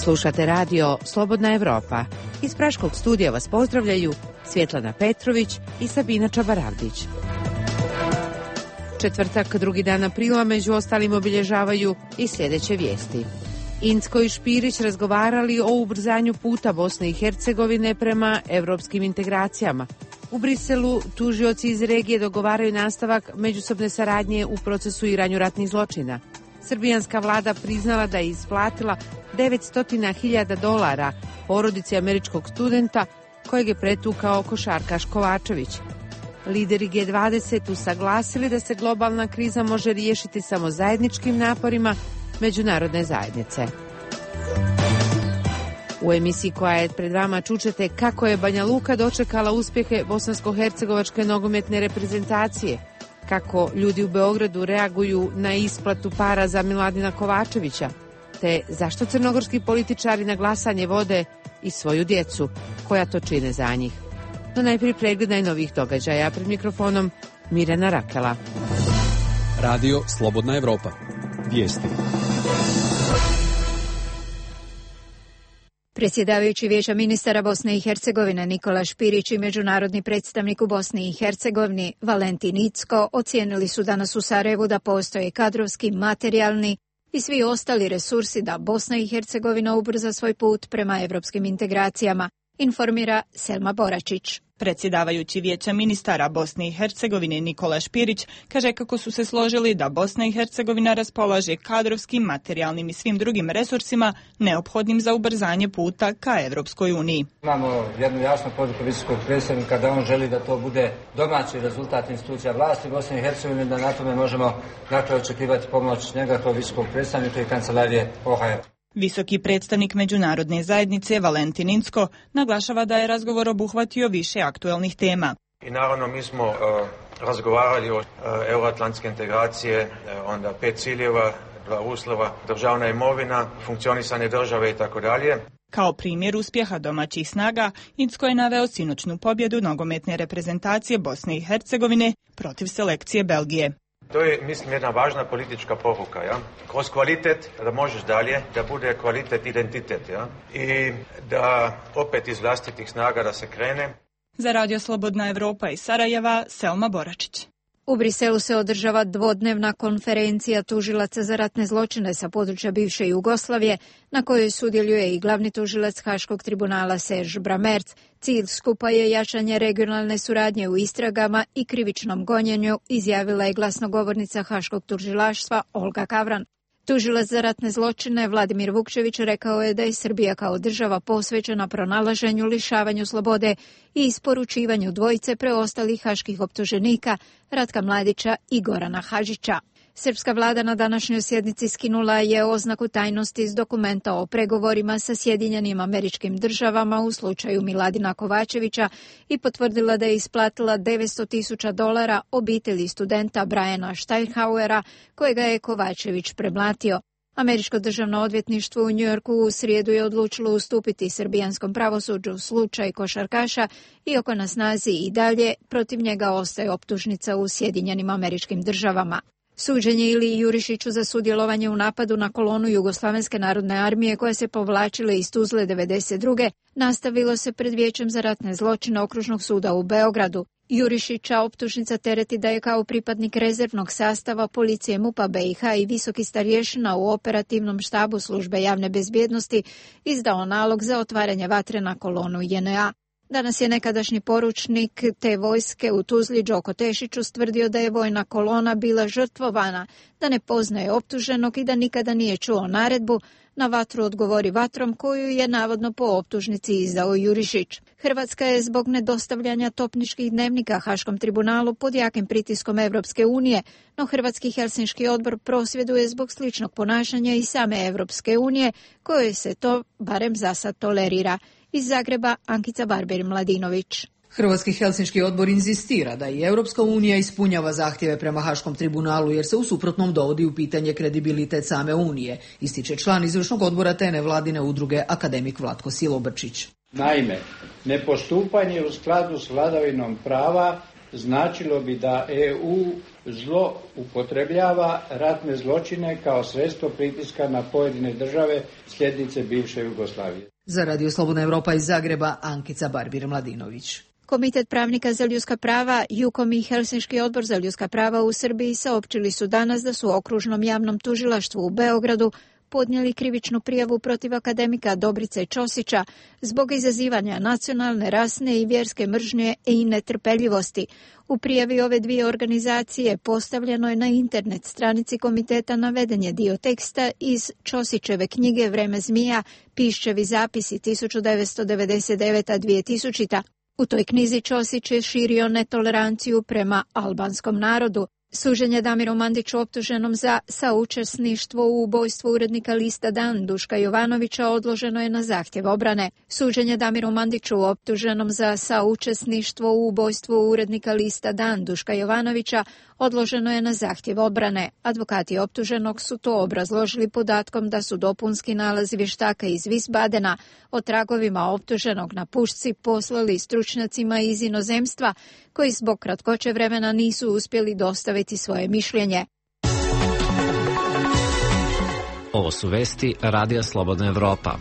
Slušate radio Slobodna Evropa. Iz Praškog studija vas pozdravljaju Svjetlana Petrović i Sabina Čabaravdić. Četvrtak, 2. dan aprila, među ostalim obilježavaju i sljedeće vijesti. Incko i Špirić razgovarali o ubrzanju puta Bosne i Hercegovine prema evropskim integracijama. U Briselu tužioci iz regije dogovaraju nastavak međusobne saradnje u procesuiranju ratnih zločina. Srbijanska vlada priznala da je isplatila $900.000 porodici američkog studenta kojeg je pretukao košarkaš Kovačević. Lideri G20 usaglasili da se globalna kriza može riješiti samo zajedničkim naporima međunarodne zajednice. U emisiji koja je pred vama čućete kako je Banja Luka dočekala uspjehe bosansko-hercegovačke nogometne reprezentacije, kako ljudi u Beogradu reaguju na isplatu para za Miladina Kovačevića, te zašto crnogorski političari na glasanje vode i svoju djecu, koja to čine za njih. No najprije pregled najnovijih događaja, pred mikrofonom Mirjana Rakela. Radio Slobodna Evropa. Vijesti. Predsjedavajući Vijeća ministara Bosne i Hercegovine Nikola Špirić i međunarodni predstavnik u Bosni i Hercegovini Valentin Incko ocijenili su danas u Sarajevu da postoje kadrovski, materijalni i svi ostali resursi da Bosna i Hercegovina ubrza svoj put prema evropskim integracijama, informira Selma Boračić. Predsjedavajući Vijeća ministara Bosne i Hercegovine Nikola Špirić kaže kako su se složili da Bosna i Hercegovina raspolaže kadrovskim, materijalnim i svim drugim resursima neophodnim za ubrzanje puta ka Evropskoj uniji. Imamo jednu jasnu poruku visokog predstavnika da on želi da to bude domaći rezultat institucija vlasti Bosne i Hercegovine, da na tome možemo očekivati pomoć njega kao visokog predstavnika i kancelarije OHR. Visoki predstavnik međunarodne zajednice Valentin Incko naglašava da je razgovor obuhvatio više aktuelnih tema. I naravno mi smo razgovarali o euroatlantske integracije, onda 5 ciljeva, 2 uslova, državna imovina, funkcionisanje države i tako dalje. Kao primjer uspjeha domaćih snaga, Incko je naveo sinoćnu pobjedu nogometne reprezentacije Bosne i Hercegovine protiv selekcije Belgije. To je, mislim, jedna važna politička poruka, ja? Kroz kvalitet da možeš dalje, da bude kvalitet identitet, ja? I da opet iz vlastitih snaga da se krene. Za Radio Slobodna Evropa iz Sarajeva, Selma Boračić. U Briselu se održava dvodnevna konferencija tužilaca za ratne zločine sa područja bivše Jugoslavije, na kojoj sudjeluje i glavni tužilac Haškog tribunala Serge Bramertz. Cilj skupa je jačanje regionalne suradnje u istragama i krivičnom gonjenju, izjavila je glasnogovornica Haškog tužilaštva Olga Kavran. Tužilac za ratne zločine Vladimir Vukčević rekao je da je Srbija kao država posvećena pronalaženju, lišavanju slobode i isporučivanju dvojice preostalih haških optuženika Ratka Mladića i Gorana Hadžića. Srpska vlada na današnjoj sjednici skinula je oznaku tajnosti iz dokumenta o pregovorima sa Sjedinjenim Američkim Državama u slučaju Miladina Kovačevića i potvrdila da je isplatila $900.000 obitelji studenta Briana Steinhauera, kojega je Kovačević premlatio. Američko državno odvjetništvo u Njujorku u srijedu je odlučilo ustupiti srbijanskom pravosuđu u slučaj košarkaša, iako na snazi i dalje protiv njega ostaje optužnica u Sjedinjenim Američkim Državama. Suđenje Iliji Jurišiću za sudjelovanje u napadu na kolonu Jugoslavenske narodne armije koja se povlačila iz Tuzle 1992. nastavilo se pred Vijećem za ratne zločine Okružnog suda u Beogradu. Jurišića optužnica tereti da je kao pripadnik rezervnog sastava policije MUP-a BiH i visoki starješina u operativnom štabu službe javne bezbjednosti izdao nalog za otvaranje vatre na kolonu JNA. Danas je nekadašnji poručnik te vojske u Tuzli Đoko Tešić ustvrdio da je vojna kolona bila žrtvovana, da ne poznaje optuženog i da nikada nije čuo naredbu na vatru odgovori vatrom koju je navodno po optužnici izdao Jurišić. Hrvatska je zbog nedostavljanja topničkih dnevnika Haškom tribunalu pod jakim pritiskom Evropske unije, no Hrvatski Helsinški odbor prosvjeduje zbog sličnog ponašanja i same Evropske unije, kojoj se to barem zasad tolerira. Iz Zagreba Ankica Barber-Mladinović. Hrvatski Helsinški odbor inzistira da i Europska unija ispunjava zahtjeve prema Haškom tribunalu jer se u suprotnom dovodi u pitanje kredibilitet same unije, ističe član izvršnog odbora te nevladine udruge akademik Vlatko Silobrčić. Naime, nepostupanje u skladu s vladavinom prava značilo bi da EU zlo upotrebljava ratne zločine kao sredstvo pritiska na pojedine države sljednice bivše Jugoslavije. Za Radio Slobodna Evropa iz Zagreba, Ankica Barbir-Mladinović. Komitet pravnika za ljudska prava, JUKOM i Helsinški odbor za ljudska prava u Srbiji saopćili su danas da su Okružnom javnom tužilaštvu u Beogradu podnijeli krivičnu prijavu protiv akademika Dobrice Ćosića zbog izazivanja nacionalne, rasne i vjerske mržnje i netrpeljivosti. U prijavi ove dvije organizacije postavljeno je na internet stranici komiteta naveden je dio teksta iz Ćosićeve knjige Vreme zmija, piščevi zapisi 1999-2000. U toj knjizi Ćosić je širio netoleranciju prema albanskom narodu. Suđenje Damiru Mandiću optuženom za saučesništvo u ubojstvu urednika lista Dan Duška Jovanovića odloženo je na zahtjev obrane. Suđenje Damiru Mandiću optuženom za saučesništvo u ubojstvu urednika lista Dan Duška Jovanovića odloženo je na zahtjev obrane. Advokati optuženog su to obrazložili podatkom da su dopunski nalazi vještaka iz Wiesbadena o tragovima optuženog na pušci poslali stručnjacima iz inozemstva koji zbog kratkoće vremena nisu uspjeli dostaviti svoje mišljenje. Ovo su vesti Radija Slobodna Evropa.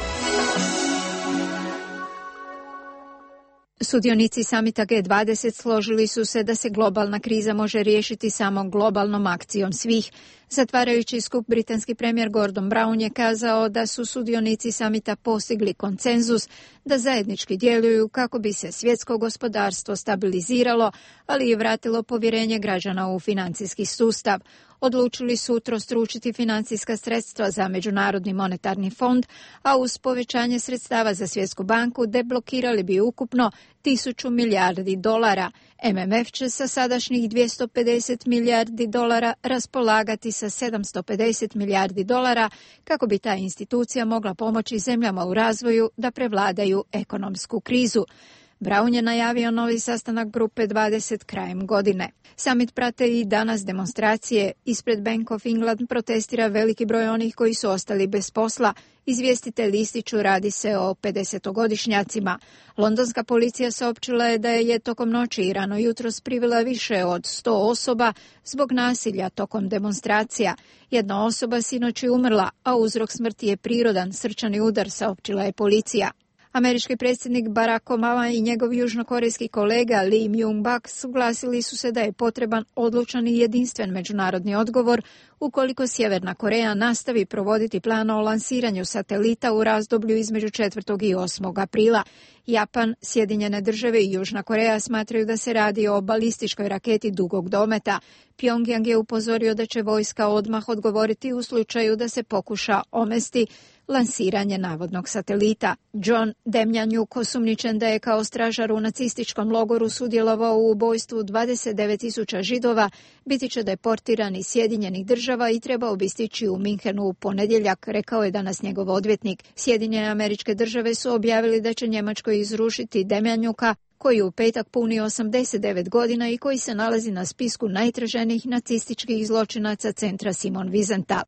Sudionici samita G20 složili su se da se globalna kriza može riješiti samo globalnom akcijom svih. Zatvarajući skup, britanski premijer Gordon Brown je kazao da su sudionici samita postigli konsenzus da zajednički djeluju kako bi se svjetsko gospodarstvo stabiliziralo, ali i vratilo povjerenje građana u financijski sustav. Odlučili su utrostručiti financijska sredstva za Međunarodni monetarni fond, a uz povećanje sredstava za Svjetsku banku deblokirali bi ukupno 1000 milijardi dolara. MMF će sa sadašnjih 250 milijardi dolara raspolagati sa 750 milijardi dolara kako bi ta institucija mogla pomoći zemljama u razvoju da prevladaju ekonomsku krizu. Brown je najavio novi sastanak grupe 20 krajem godine. Summit prate i danas demonstracije. Ispred Bank of England protestira veliki broj onih koji su ostali bez posla. Izvjestitelji ističu radi se o 50-godišnjacima. Londonska policija saopćila je da je tokom noći i rano jutros privela više od 100 osoba zbog nasilja tokom demonstracija. Jedna osoba sinoć je umrla, a uzrok smrti je prirodan srčani udar, saopćila je policija. Američki predsjednik Barack Obama i njegov južnokorejski kolega Lee Myung-bak suglasili su se da je potreban odlučan i jedinstven međunarodni odgovor ukoliko Sjeverna Koreja nastavi provoditi plan o lansiranju satelita u razdoblju između 4. i 8. aprila. Japan, Sjedinjene države i Južna Koreja smatraju da se radi o balističkoj raketi dugog dometa. Pyongyang je upozorio da će vojska odmah odgovoriti u slučaju da se pokuša omesti lansiranje navodnog satelita. John Demjanjuk, osumnjičen da je kao stražar u nacističkom logoru sudjelovao u ubojstvu 29.000 Židova, biti će deportiran iz Sjedinjenih država i trebao bi stići u Minhenu u ponedjeljak, rekao je danas njegov odvjetnik. Sjedinjene Američke Države su objavili da će Njemačkoj izrušiti Demjanjuka, koji u petak puni 89 godina i koji se nalazi na spisku najtraženijih nacističkih zločinaca centra Simon Wiesenthal.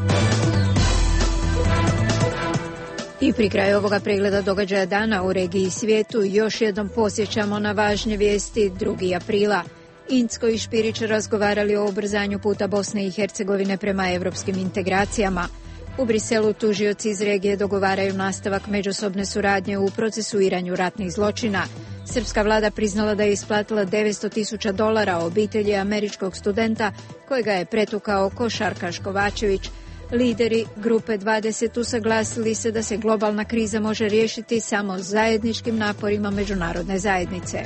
I pri kraju ovoga pregleda događaja dana u regiji i svijetu još jednom podsjećamo na važne vijesti 2. aprila. Incko i Špirić razgovarali o ubrzanju puta Bosne i Hercegovine prema europskim integracijama. U Briselu tužioci iz regije dogovaraju nastavak međusobne suradnje u procesuiranju ratnih zločina. Srpska vlada priznala da je isplatila $900.000 obitelji američkog studenta kojega je pretukao košarkaš Kovačević. Lideri grupe 20 usaglasili se da se globalna kriza može riješiti samo zajedničkim naporima međunarodne zajednice.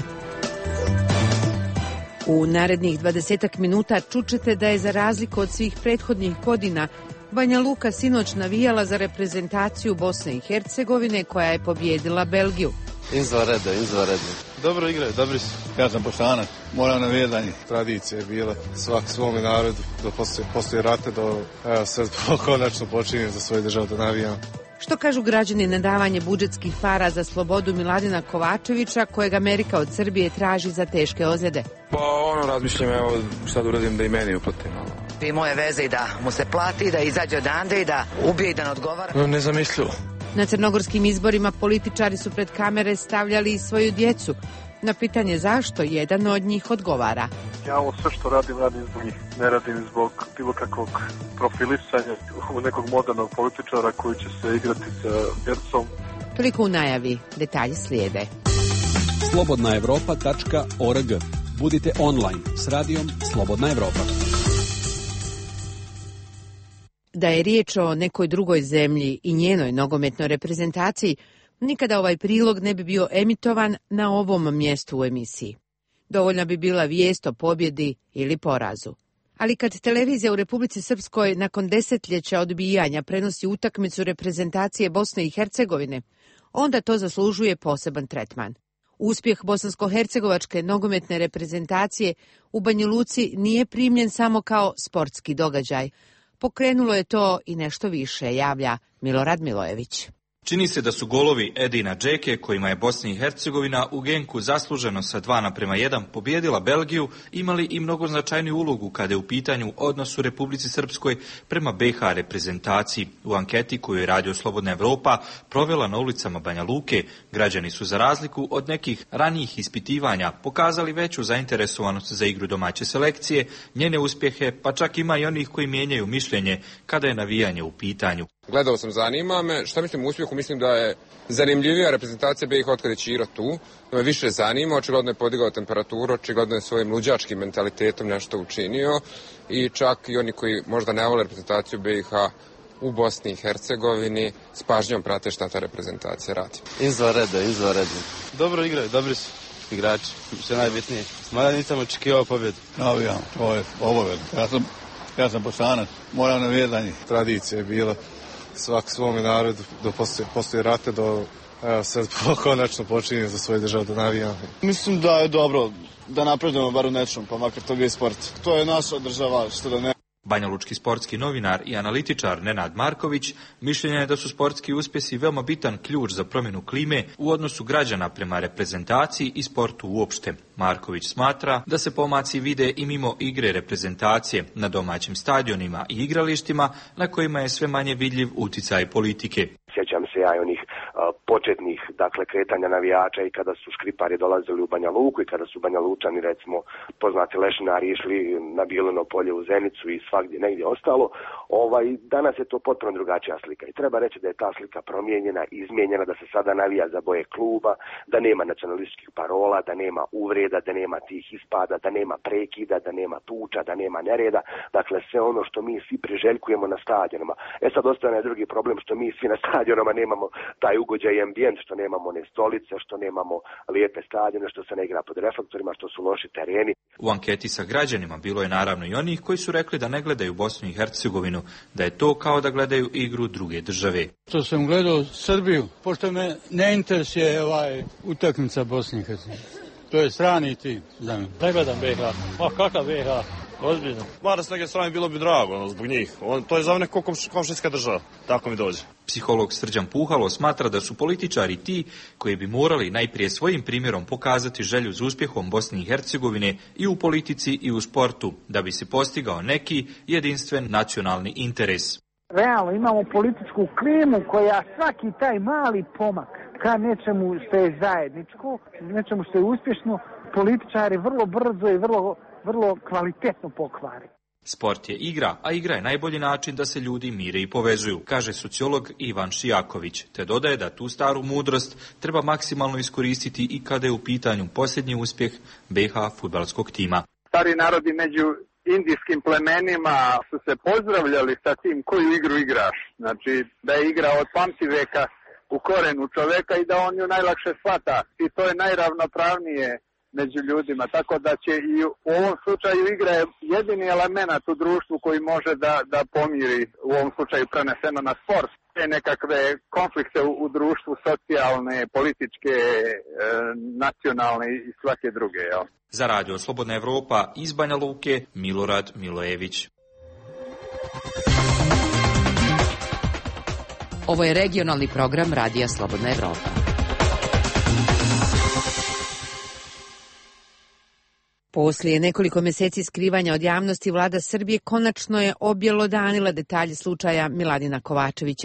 U narednih 20 minuta čućete da je za razliku od svih prethodnih godina Banja Luka sinoć navijala za reprezentaciju Bosne i Hercegovine koja je pobijedila Belgiju. Izvanredno. Dobro igraju, dobri su. Ja sam Bošanac, moram navijanje. Tradicija je bila svak svome narodu, do poslije rata, sad konačno počinjem za svoju državu da navijam. Što kažu građani na davanje budžetskih para za slobodu Miladina Kovačevića, kojeg Amerika od Srbije traži za teške ozljede? Pa razmišljam, evo šta da uradim da i meni uplatim. I moje veze i da mu se plati, da izađe odande i da ubije i da ne odgovara. Nezamislivo. Na crnogorskim izborima političari su pred kamere stavljali i svoju djecu. Na pitanje zašto, jedan od njih odgovara. Ja ovo sve što radim zbog njih. Ne radim zbog bilo kakvog profilisanja u nekog modernog političara koji će se igrati sa Hercom. Toliko u najavi, detalji slijede. slobodnaevropa.org. Budite online s radijom Slobodna Evropa. Da je riječ o nekoj drugoj zemlji i njenoj nogometnoj reprezentaciji, nikada ovaj prilog ne bi bio emitovan na ovom mjestu u emisiji. Dovoljna bi bila vijest o pobjedi ili porazu. Ali kad televizija u Republici Srpskoj nakon desetljeća odbijanja prenosi utakmicu reprezentacije Bosne i Hercegovine, onda to zaslužuje poseban tretman. Uspjeh bosansko-hercegovačke nogometne reprezentacije u Banja Luci nije primljen samo kao sportski događaj. Pokrenulo je to i nešto više, javlja Milorad Milojević. Čini se da su golovi Edina Džeke, kojima je Bosna i Hercegovina u Genku zasluženo sa 2:1 pobjedila Belgiju, imali i mnogo značajniju ulogu kada je u pitanju odnos u Republici Srpskoj prema BiH reprezentaciji. U anketi koju je Radio Slobodna Evropa provela na ulicama Banja Luke, građani su za razliku od nekih ranijih ispitivanja pokazali veću zainteresovanost za igru domaće selekcije, njene uspjehe, pa čak ima i onih koji mijenjaju mišljenje kada je navijanje u pitanju. Gledao sam, zanima me. Šta mislim o uspjehu? Mislim da je zanimljivija reprezentacija BiH od kada je Ćiro tu. Da me više zanima, očigledno je podigao temperaturu, očigledno je svojim luđačkim mentalitetom nešto učinio i čak i oni koji možda ne vole reprezentaciju BiH u Bosni i Hercegovini s pažnjom prate šta ta reprezentacija radi. Izvanredno. Dobro igraju, dobri su igrači, što je najbitnije. Mada nisam očekivao pobjedu. Navijam, to je obavezno. Ja sam Bosanac, moja navijanje. Tradicija je bila svak svome narodu, do postoje rate, do sad konačno počinje za svoju državu da navijam. Mislim da je dobro da napredujemo bar u nečom, pa makar to bio sport. To je naša država, što da ne. Banjalučki sportski novinar i analitičar Nenad Marković mišljenja je da su sportski uspjesi veoma bitan ključ za promjenu klime u odnosu građana prema reprezentaciji i sportu uopšte. Marković smatra da se pomaci vide i mimo igre reprezentacije na domaćim stadionima i igralištima na kojima je sve manje vidljiv uticaj politike. Sjećam se ja i onih početnih, kretanja navijača i kada su Škripari dolazili u Banja Luku i kada su Banja Lučani, recimo, poznati lešinari išli na Bilino polje u Zenicu i svagdje negdje ostalo. Danas je to potpuno drugačija slika i treba reći da je ta slika promijenjena, izmijenjena, da se sada navija za boje kluba, da nema nacionalističkih parola, da nema uvreda, da nema tih ispada, da nema prekida, da nema tuča, da nema nereda. Dakle, sve ono što mi svi priželjkujemo na stadionima. Sad ostane drugi problem što mi svi na stadionima nemamo taj ugođaj i ambijent, što nemamo one stolice, što nemamo lijepe stadione, što se ne igra pod reflektorima, što su loši tereni. U anketi sa građanima bilo je naravno i onih koji su rekli da ne gledaju Bosnu i Hercegovinu, da je to kao da gledaju igru druge države. Što sam gledao Srbiju, pošto me ne interesuje utakmica Bosne i Hercegovine. To je strani tim. Ne gledam BiH. Kakav BiH? Ozbiljno. Mada s neke strane bilo bi drago zbog njih. To je za mene komšijska država. Tako mi dođe. Psiholog Srđan Puhalo smatra da su političari ti koji bi morali najprije svojim primjerom pokazati želju za uspjehom Bosne i Hercegovine i u politici i u sportu, da bi se postigao neki jedinstven nacionalni interes. Realno imamo političku klimu koja svaki taj mali pomak ka nečemu što je zajedničko, nečemu što je uspješno, političari vrlo brzo i vrlo kvalitetno pokvari. Sport je igra, a igra je najbolji način da se ljudi mire i povezuju, kaže sociolog Ivan Šijaković, te dodaje da tu staru mudrost treba maksimalno iskoristiti i kada je u pitanju posljednji uspjeh BiH fudbalskog tima. Stari narodi među indijskim plemenima su se pozdravljali sa tim koju igru igraš. Znači da je igra od pamtiveka u korenu čoveka i da on ju najlakše shvata. I to je najravnopravnije među ljudima. Tako da će i u ovom slučaju igra je jedini element u društvu koji može da pomiri, u ovom slučaju preneseno na sport, te nekakve konflikte u društvu, socijalne, političke, nacionalne i svake druge. Jel? Za Radio Slobodna Evropa iz Banja Luke, Milorad Milojević. Ovo je regionalni program Radija Slobodna Evropa. Poslije nekoliko mjeseci skrivanja od javnosti, vlada Srbije konačno je objelodanila detalje slučaja Miladina Kovačevića.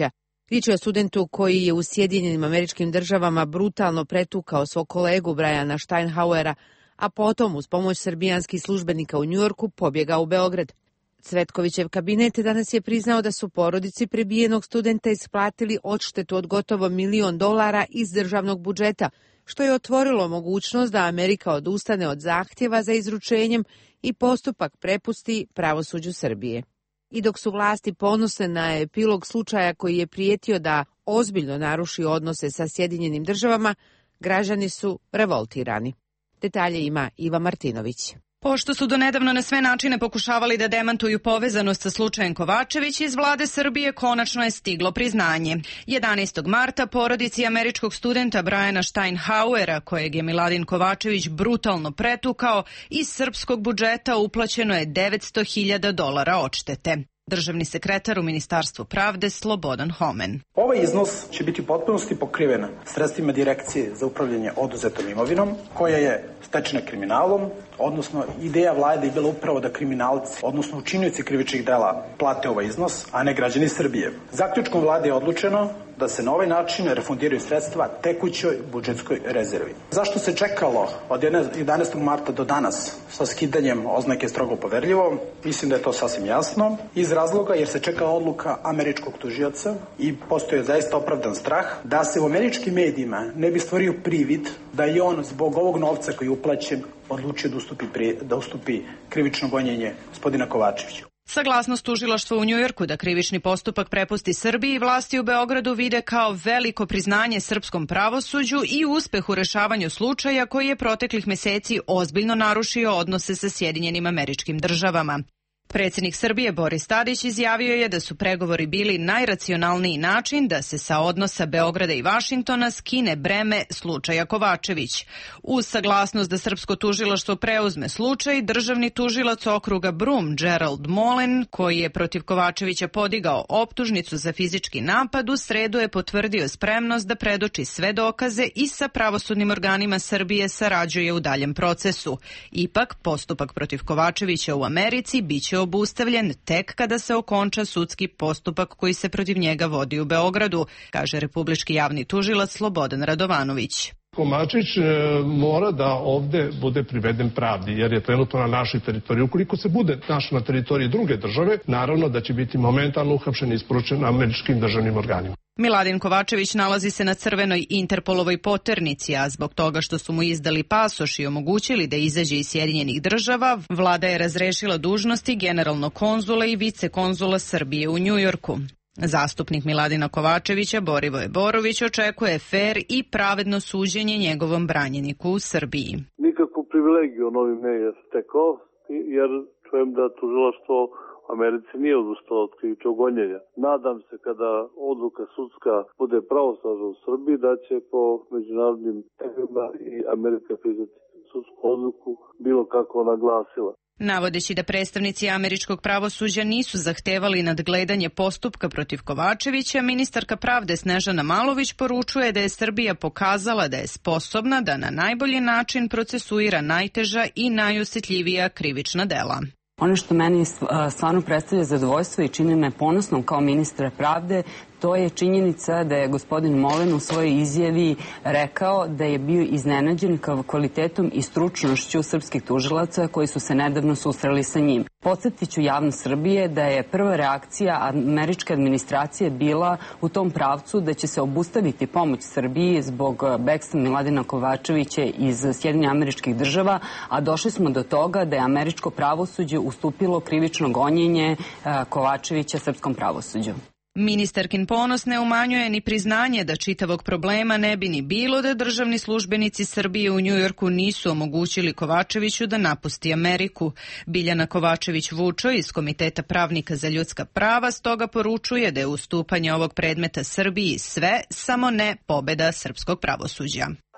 Riječ je o studentu koji je u Sjedinjenim Američkim Državama brutalno pretukao svog kolegu Briana Steinhauera, a potom uz pomoć srbijanskih službenika u Njujorku pobjegao u Beograd. Cvetkovićev kabinet danas je priznao da su porodici prebijenog studenta isplatili odštetu od gotovo $1 milion iz državnog budžeta, što je otvorilo mogućnost da Amerika odustane od zahtjeva za izručenjem i postupak prepusti pravosuđu Srbije. I dok su vlasti ponosne na epilog slučaja koji je prijetio da ozbiljno naruši odnose sa Sjedinjenim Državama, građani su revoltirani. Detalje ima Iva Martinović. Pošto su donedavno na sve načine pokušavali da demantuju povezanost sa slučajem Kovačević, iz vlade Srbije konačno je stiglo priznanje. 11. marta porodici američkog studenta Briana Steinhauera, kojeg je Miladin Kovačević brutalno pretukao, iz srpskog budžeta uplaćeno je $900.000 odštete. Državni sekretar u Ministarstvu pravde Slobodan Homen. Ovaj iznos će biti u potpunosti pokriven sredstvima Direkcije za upravljanje oduzetom imovinom, koja je stečena kriminalom, odnosno ideja vlade je bila upravo da kriminalci, odnosno učinioci krivičnih dela, plate ovaj iznos, a ne građani Srbije. Zaključkom vlade je odlučeno da se na ovaj način refundiraju sredstva tekućoj budžetskoj rezervi. Zašto se čekalo od 11. marta do danas sa skidanjem oznake strogo poverljivo? Mislim da je to sasvim jasno. Iz razloga jer se čeka odluka američkog tužioca i postoje zaista opravdan strah da se u američkim medijima ne bi stvorio privid da je on zbog ovog novca koji je uplaćen odlučio da ustupi krivično gonjenje gospodina Kovačevića. Saglasnost tužilaštva u Njujorku da krivični postupak prepusti Srbiji vlasti u Beogradu vide kao veliko priznanje srpskom pravosuđu i uspeh u rešavanju slučaja koji je proteklih meseci ozbiljno narušio odnose sa Sjedinjenim Američkim Državama. Predsjednik Srbije Boris Tadić izjavio je da su pregovori bili najracionalniji način da se sa odnosa Beograda i Vašingtona skine breme slučaja Kovačević. Uz saglasnost da srpsko tužilaštvo preuzme slučaj, državni tužilac okruga Brum Gerald Molen, koji je protiv Kovačevića podigao optužnicu za fizički napad, u sredu je potvrdio spremnost da predoči sve dokaze i sa pravosudnim organima Srbije sarađuje u daljem procesu. Ipak, postupak protiv Kovačevića u Americi biće obustavljen tek kada se okonča sudski postupak koji se protiv njega vodi u Beogradu, kaže republički javni tužilac Slobodan Radovanović. Kovačević mora da ovde bude priveden pravdi, jer je trenutno na našoj teritoriji. Ukoliko se bude našao na teritoriji druge države, naravno da će biti momentalno uhapšen i isporučen američkim državnim organima. Miladin Kovačević nalazi se na crvenoj Interpolovoj poternici, a zbog toga što su mu izdali pasoš i omogućili da izađe iz Sjedinjenih Država, vlada je razrešila dužnosti generalnog konzula i vicekonzula Srbije u Njujorku. Zastupnik Miladina Kovačevića Borivoje Borović očekuje fer i pravedno suđenje njegovom branjeniku u Srbiji. Nikakvu privilegiju on ovim ne je stekao, jer čujem da tužilaštvo u Americi nije odustalo od krivičnog gonjenja. Nadam se kada odluka sudska bude pravosnažna u Srbiji da će po međunarodnim tegnima i Amerika priznati sudsku odluku bilo kako ona glasila. Navodeći da predstavnici američkog pravosuđa nisu zahtevali nadgledanje postupka protiv Kovačevića, ministarka pravde Snežana Malović poručuje da je Srbija pokazala da je sposobna da na najbolji način procesuira najteža i najosjetljivija krivična dela. Ono što meni stvarno predstavlja zadovoljstvo i čini me ponosnom kao ministra pravde, to je činjenica da je gospodin Molen u svojoj izjavi rekao da je bio iznenađen kvalitetom i stručnošću srpskih tužilaca koji su se nedavno susreli sa njim. Podsjetit ću javnost Srbije da je prva reakcija američke administracije bila u tom pravcu da će se obustaviti pomoć Srbiji zbog bekstva Miladina Kovačevića iz Sjedinjenih Američkih Država, a došli smo do toga da je američko pravosuđe ustupilo krivično gonjenje Kovačevića srpskom pravosuđu. Ministarkin ponos ne umanjuje ni priznanje da čitavog problema ne bi ni bilo da državni službenici Srbije u Njujorku nisu omogućili Kovačeviću da napusti Ameriku. Biljana Kovačević-Vučo iz Komiteta pravnika za ljudska prava stoga poručuje da je ustupanje ovog predmeta Srbiji sve, samo ne pobeda srpskog pravosuđa. To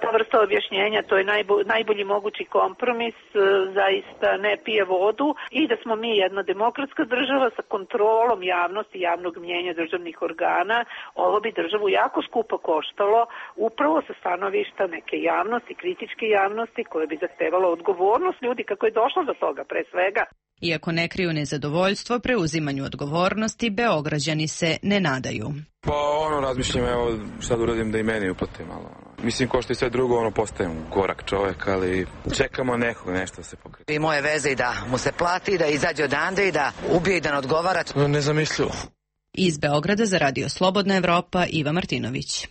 vrsta objašnjenja, to je najbolji mogući kompromis, zaista ne pije vodu i da smo mi jedna demokratska država sa kontrolom javnosti, javnog mnjenja državnih organa. Ovo bi državu jako skupo koštalo upravo sa stanovišta neke javnosti, kritičke javnosti koje bi zahtevalo odgovornost ljudi kako je došlo do toga pre svega. Iako ne kriju nezadovoljstvo preuzimanju odgovornosti, Beograđani se ne nadaju. Pa razmišljam, evo šta da uradim da i meni uplate malo. Mislim, ko što i sve drugo, postajem gorak čovjek, ali čekamo nešto se pokrije. I moje veze i da mu se plati, da izađe odande i da ubije i da ne odgovara. Nezamislivo. Iz Beograda za Radio Slobodna Evropa, Iva Martinović.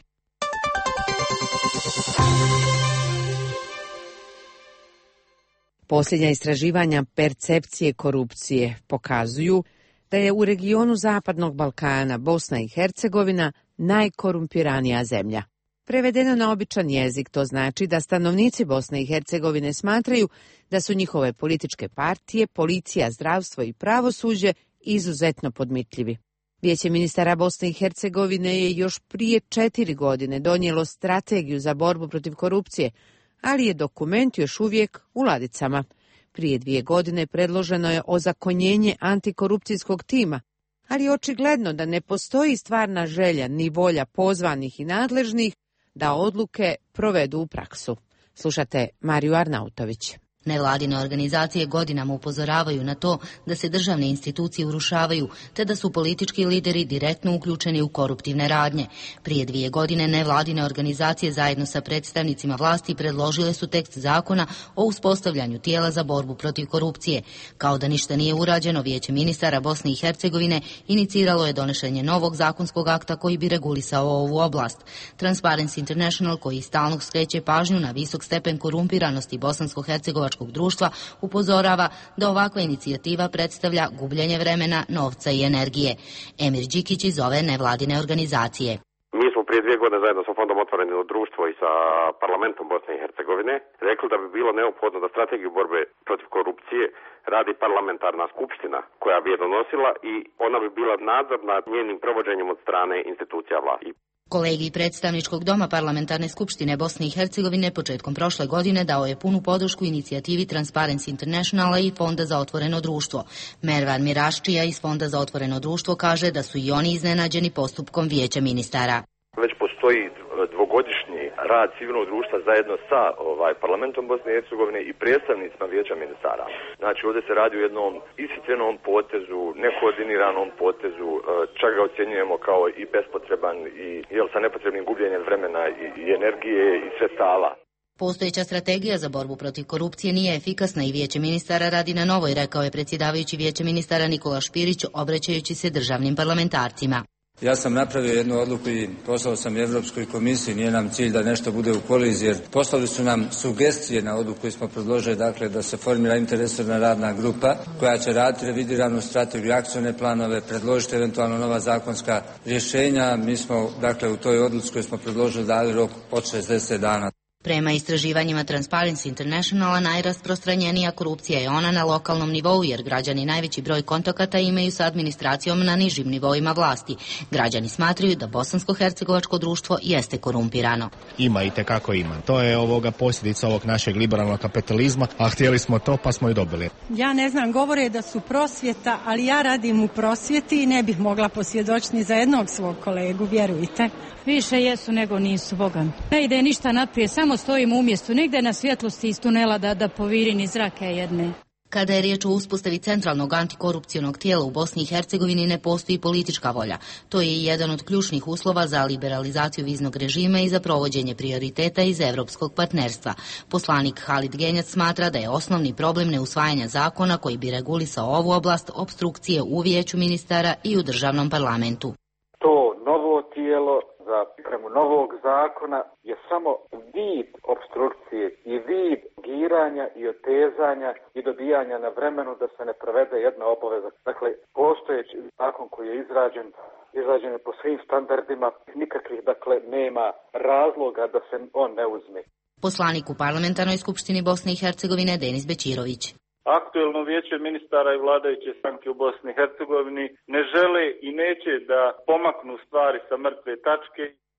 Posljednja istraživanja percepcije korupcije pokazuju da je u regionu Zapadnog Balkana Bosna i Hercegovina najkorumpiranija zemlja. Prevedeno na običan jezik, to znači da stanovnici Bosne i Hercegovine smatraju da su njihove političke partije, policija, zdravstvo i pravosuđe izuzetno podmitljivi. Vijeće ministara Bosne i Hercegovine je još prije 4 godine donijelo strategiju za borbu protiv korupcije, ali je dokument još uvijek u ladicama. Prije 2 godine predloženo je ozakonjenje antikorupcijskog tima, ali je očigledno da ne postoji stvarna želja ni volja pozvanih i nadležnih da odluke provedu u praksu. Slušate Mariju Arnautović. Nevladine organizacije godinama upozoravaju na to da se državne institucije urušavaju, te da su politički lideri direktno uključeni u koruptivne radnje. Prije 2 godine nevladine organizacije zajedno sa predstavnicima vlasti predložile su tekst zakona o uspostavljanju tijela za borbu protiv korupcije. Kao da ništa nije urađeno, Vijeće ministara Bosne i Hercegovine iniciralo je donošenje novog zakonskog akta koji bi regulisao ovu oblast. Transparency International, koji stalno skreće pažnju na visok stepen korumpiranosti bosansko-hercegovačkog društva, upozorava da ovakva inicijativa predstavlja gubljenje vremena, novca i energije. Emir Đikić iz ove nevladine organizacije. Mi smo prije 2 godine zajedno sa Fondom Otvoreno društvo i sa parlamentom Bosne i Hercegovine rekli da bi bilo neophodno da strategiju borbe protiv korupcije radi parlamentarna skupština koja bi je donosila i ona bi bila nadzor nad njenim provođenjem od strane institucija vlasti. Kolegij predstavničkog doma parlamentarne skupštine Bosne i Hercegovine početkom prošle godine dao je punu podršku inicijativi Transparency Internationala i Fonda za otvoreno društvo. Mervan Miraščija iz Fonda za otvoreno društvo kaže da su i oni iznenađeni postupkom Vijeća ministara. Već postoji dvogodišnji rad civilnog društva zajedno sa parlamentom Bosne i Hercegovine i predstavnicima Vijeća ministara. Znači ovdje se radi o jednom ishitrenom potezu, nekoordiniranom potezu, čak ga ocjenjujemo kao i bespotreban i sa nepotrebnim gubljenjem vremena i energije i sredstava. Postojeća strategija za borbu protiv korupcije nije efikasna i Vijeće ministara radi na novoj, rekao je predsjedavajući Vijeća ministara Nikola Špirić, obraćajući se državnim parlamentarcima. Ja sam napravio jednu odluku i poslao sam Evropskoj komisiji, nije nam cilj da nešto bude u koliziji, jer poslali su nam sugestije na odluku koju smo predložili, dakle da se formira interresorna radna grupa koja će raditi revidiranu strategiju, akcione planove, predložiti eventualno nova zakonska rješenja. Mi smo, dakle, u toj odluci koju smo predložili dali rok od 60 dana. Prema istraživanjima Transparency Internationala, najrasprostranjenija korupcija je ona na lokalnom nivou, jer građani najveći broj kontakata imaju sa administracijom na nižim nivoima vlasti. Građani smatraju da bosansko-hercegovačko društvo jeste korumpirano. Ima, i tekako ima. To je posljedica ovog našeg liberalnog kapitalizma, a htjeli smo to pa smo i dobili. Ja ne znam, govore da su prosvjeta, ali ja radim u prosvjeti i ne bih mogla posvjedočiti ni za jednog svog kolegu, vjerujte. Više jesu nego nisu, bogami. Ne ide ništa naprijed, samo stojimo u mjestu, negdje na svjetlosti iz tunela da poviri ni zrake jedne. Kada je riječ o uspostavi centralnog antikorupcionog tijela u Bosni i Hercegovini, ne postoji politička volja. To je jedan od ključnih uslova za liberalizaciju viznog režima i za provođenje prioriteta iz evropskog partnerstva. Poslanik Halid Genjac smatra da je osnovni problem neusvajanja zakona koji bi regulisao ovu oblast opstrukcije u Vijeću ministara i u državnom parlamentu. To novo tijelo za pripremu novog zakona je samo vid opstrukcije i vid giranja i otezanja i dobijanja na vremenu da se ne provede jedna obaveza. Dakle, postojeći zakon koji je izrađen je po svim standardima, nikakvih, nema razloga da se on ne uzme. Poslanik u parlamentarnoj skupštini Bosne i Hercegovine Denis Bećirović. Aktuelno vijeće ministara i vladajuće stranke u Bosni i Hercegovini ne žele i neće da pomaknu stvari sa mrtve tačke.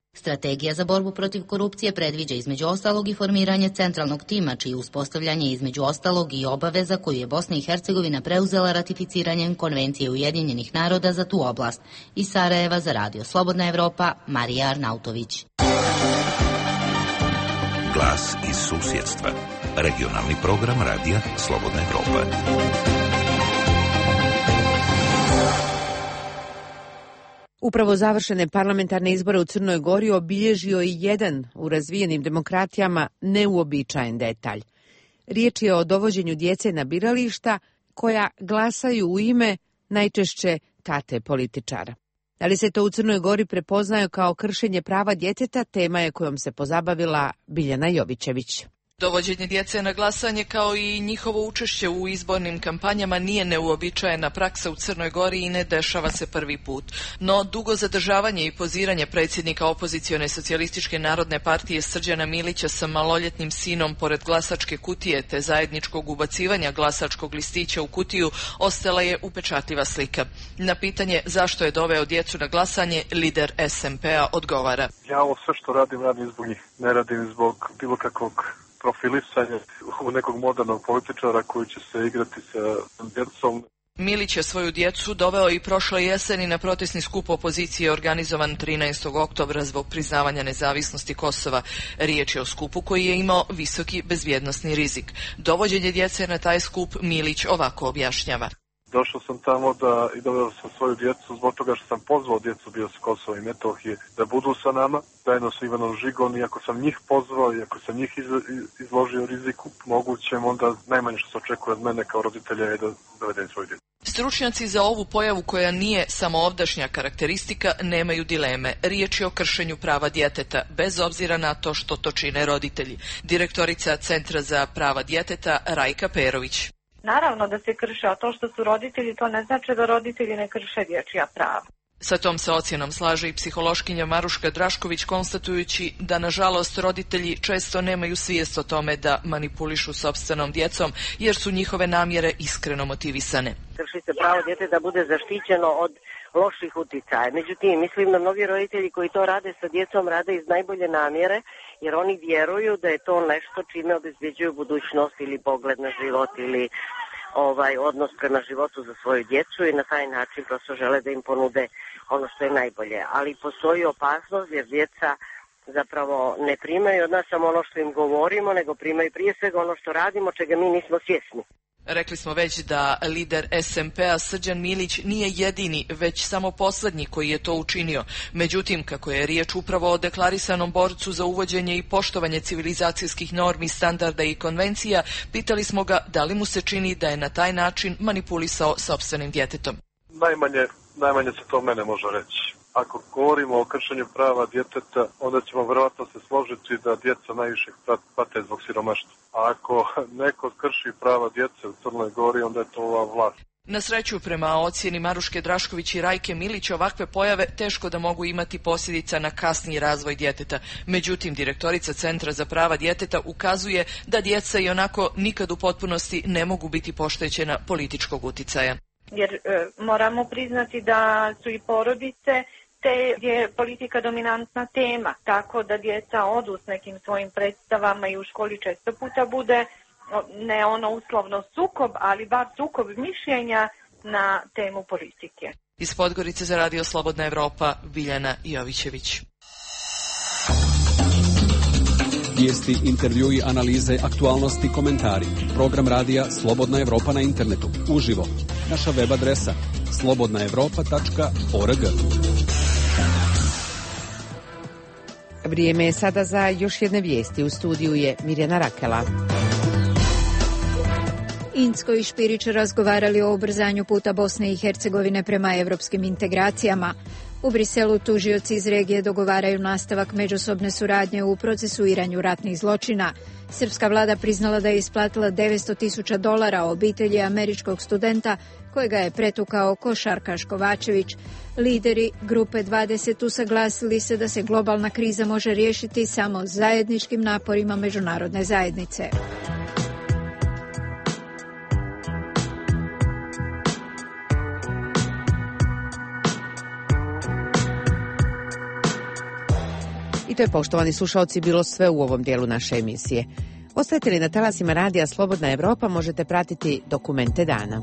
Strategija za borbu protiv korupcije predviđa između ostalog i formiranje centralnog tima, čije uspostavljanje između ostalog i obaveza koju je Bosna i Hercegovina preuzela ratificiranjem Konvencije Ujedinjenih naroda za tu oblast. Iz Sarajeva za Radio Slobodna Evropa, Marija Arnautović. Glas iz susjedstva. Regionalni program Radija Slobodna Evropa. Upravo završene parlamentarne izbore u Crnoj Gori obilježio i jedan u razvijenim demokratijama neuobičajen detalj. Riječ je o dovođenju djece na birališta koja glasaju u ime najčešće tate političara. Da li se to u Crnoj Gori prepoznaje kao kršenje prava djeteta, tema je kojom se pozabavila Biljana Jovićević. Dovođenje djece na glasanje kao i njihovo učešće u izbornim kampanjama nije neuobičajena praksa u Crnoj Gori i ne dešava se prvi put. No, dugo zadržavanje i poziranje predsjednika opozicione socijalističke narodne partije Srđana Milića sa maloljetnim sinom pored glasačke kutije te zajedničkog ubacivanja glasačkog listića u kutiju ostala je upečatljiva slika. Na pitanje zašto je doveo djecu na glasanje, lider SMP-a odgovara. Ja ovo sve što radim zbog njih. Ne radim zbog bilo kakvog profilisanje u nekog modernog političara koji će se igrati sa djecom. Milić je svoju djecu doveo i prošle jeseni na protestni skup opozicije organizovan 13. oktobra zbog priznavanja nezavisnosti Kosova. Riječ je o skupu koji je imao visoki bezbjednosni rizik. Dovođenje djece na taj skup Milić ovako objašnjava. Došao sam tamo i doveo sam svoju djecu zbog toga što sam pozvao djecu bio s Kosova i Metohije da budu sa nama, zajedno sa Ivanom Žigom, i ako sam njih pozvao i ako sam njih izložio riziku mogućem, onda najmanje što se očekuje od mene kao roditelja je da dovedem svoju djecu. Stručnjaci za ovu pojavu, koja nije samo ovdašnja karakteristika, nemaju dileme. Riječ je o kršenju prava djeteta, bez obzira na to što to čine roditelji. Direktorica Centra za prava djeteta Rajka Perović. Naravno da se krše, a to što su roditelji, to ne znači da roditelji ne krše dječja prava. Sa tom se ocjenom slaže i psihološkinja Maruška Drašković, konstatujući da, nažalost, roditelji često nemaju svijest o tome da manipulišu sopstvenom djecom, jer su njihove namjere iskreno motivisane. Krši se pravo djete da bude zaštićeno od loših uticaja. Međutim, mislim da mnogi roditelji koji to rade sa djecom rade iz najbolje namjere, jer oni vjeruju da je to nešto čime obezbjeđuju budućnost ili pogled na život ili odnos prema životu za svoju djecu, i na taj način prosto žele da im ponude ono što je najbolje. Ali postoji opasnost jer djeca zapravo ne primaju od nas samo ono što im govorimo, nego primaju prije svega ono što radimo, čega mi nismo svjesni. Rekli smo već da lider SMP-a Srđan Milić nije jedini, već samo posljednji koji je to učinio. Međutim, kako je riječ upravo o deklarisanom borcu za uvođenje i poštovanje civilizacijskih normi, standarda i konvencija, pitali smo ga da li mu se čini da je na taj način manipulisao sopstvenim djetetom. Najmanje se to mene može reći. Ako govorimo o kršenju prava djeteta, onda ćemo vjerojatno se složiti da djeca najviše pate zbog siromaštva. A ako neko krši prava djece u Crnoj Gori, onda je to ova vlast. Na sreću, prema ocjeni Maruške Drašković i Rajke Milić, ovakve pojave teško da mogu imati posljedica na kasniji razvoj djeteta. Međutim, direktorica Centra za prava djeteta ukazuje da djeca i onako nikad u potpunosti ne mogu biti poštećena političkog uticaja. Jer moramo priznati da su i porodice te je politika dominantna tema, tako da djeca odu s nekim svojim predstavama i u školi često puta bude ne ono uslovno sukob, ali bar sukob mišljenja na temu politike. Iz Podgorice za Radio Slobodna Evropa, Biljana Jovićević. Vijesti, intervjui, analize, aktualnosti, komentari. Program radija Slobodna Evropa na internetu. Uživo. Naša web adresa slobodnaevropa.org. Vrijeme je sada za još jedne vijesti. U studiju je Mirjana Rakela. Incko i Špirić razgovarali o ubrzanju puta Bosne i Hercegovine prema evropskim integracijama. U Briselu tužioci iz regije dogovaraju nastavak međusobne suradnje u procesuiranju ratnih zločina. Srpska vlada priznala da je isplatila $900.000 obitelji američkog studenta kojega je pretukao košarkaš Kovačević. Lideri Grupe 20 usaglasili se da se globalna kriza može riješiti samo zajedničkim naporima međunarodne zajednice. To je, poštovani slušalci, bilo sve u ovom dijelu naše emisije. Ostajete li na talasima radija Slobodna Evropa, možete pratiti Dokumente dana.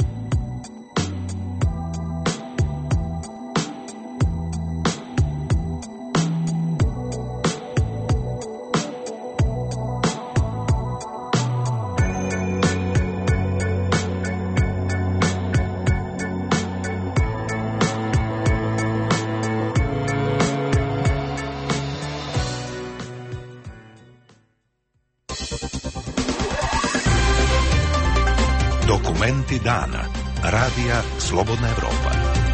Dokumenti dana. Radija Slobodna Evropa.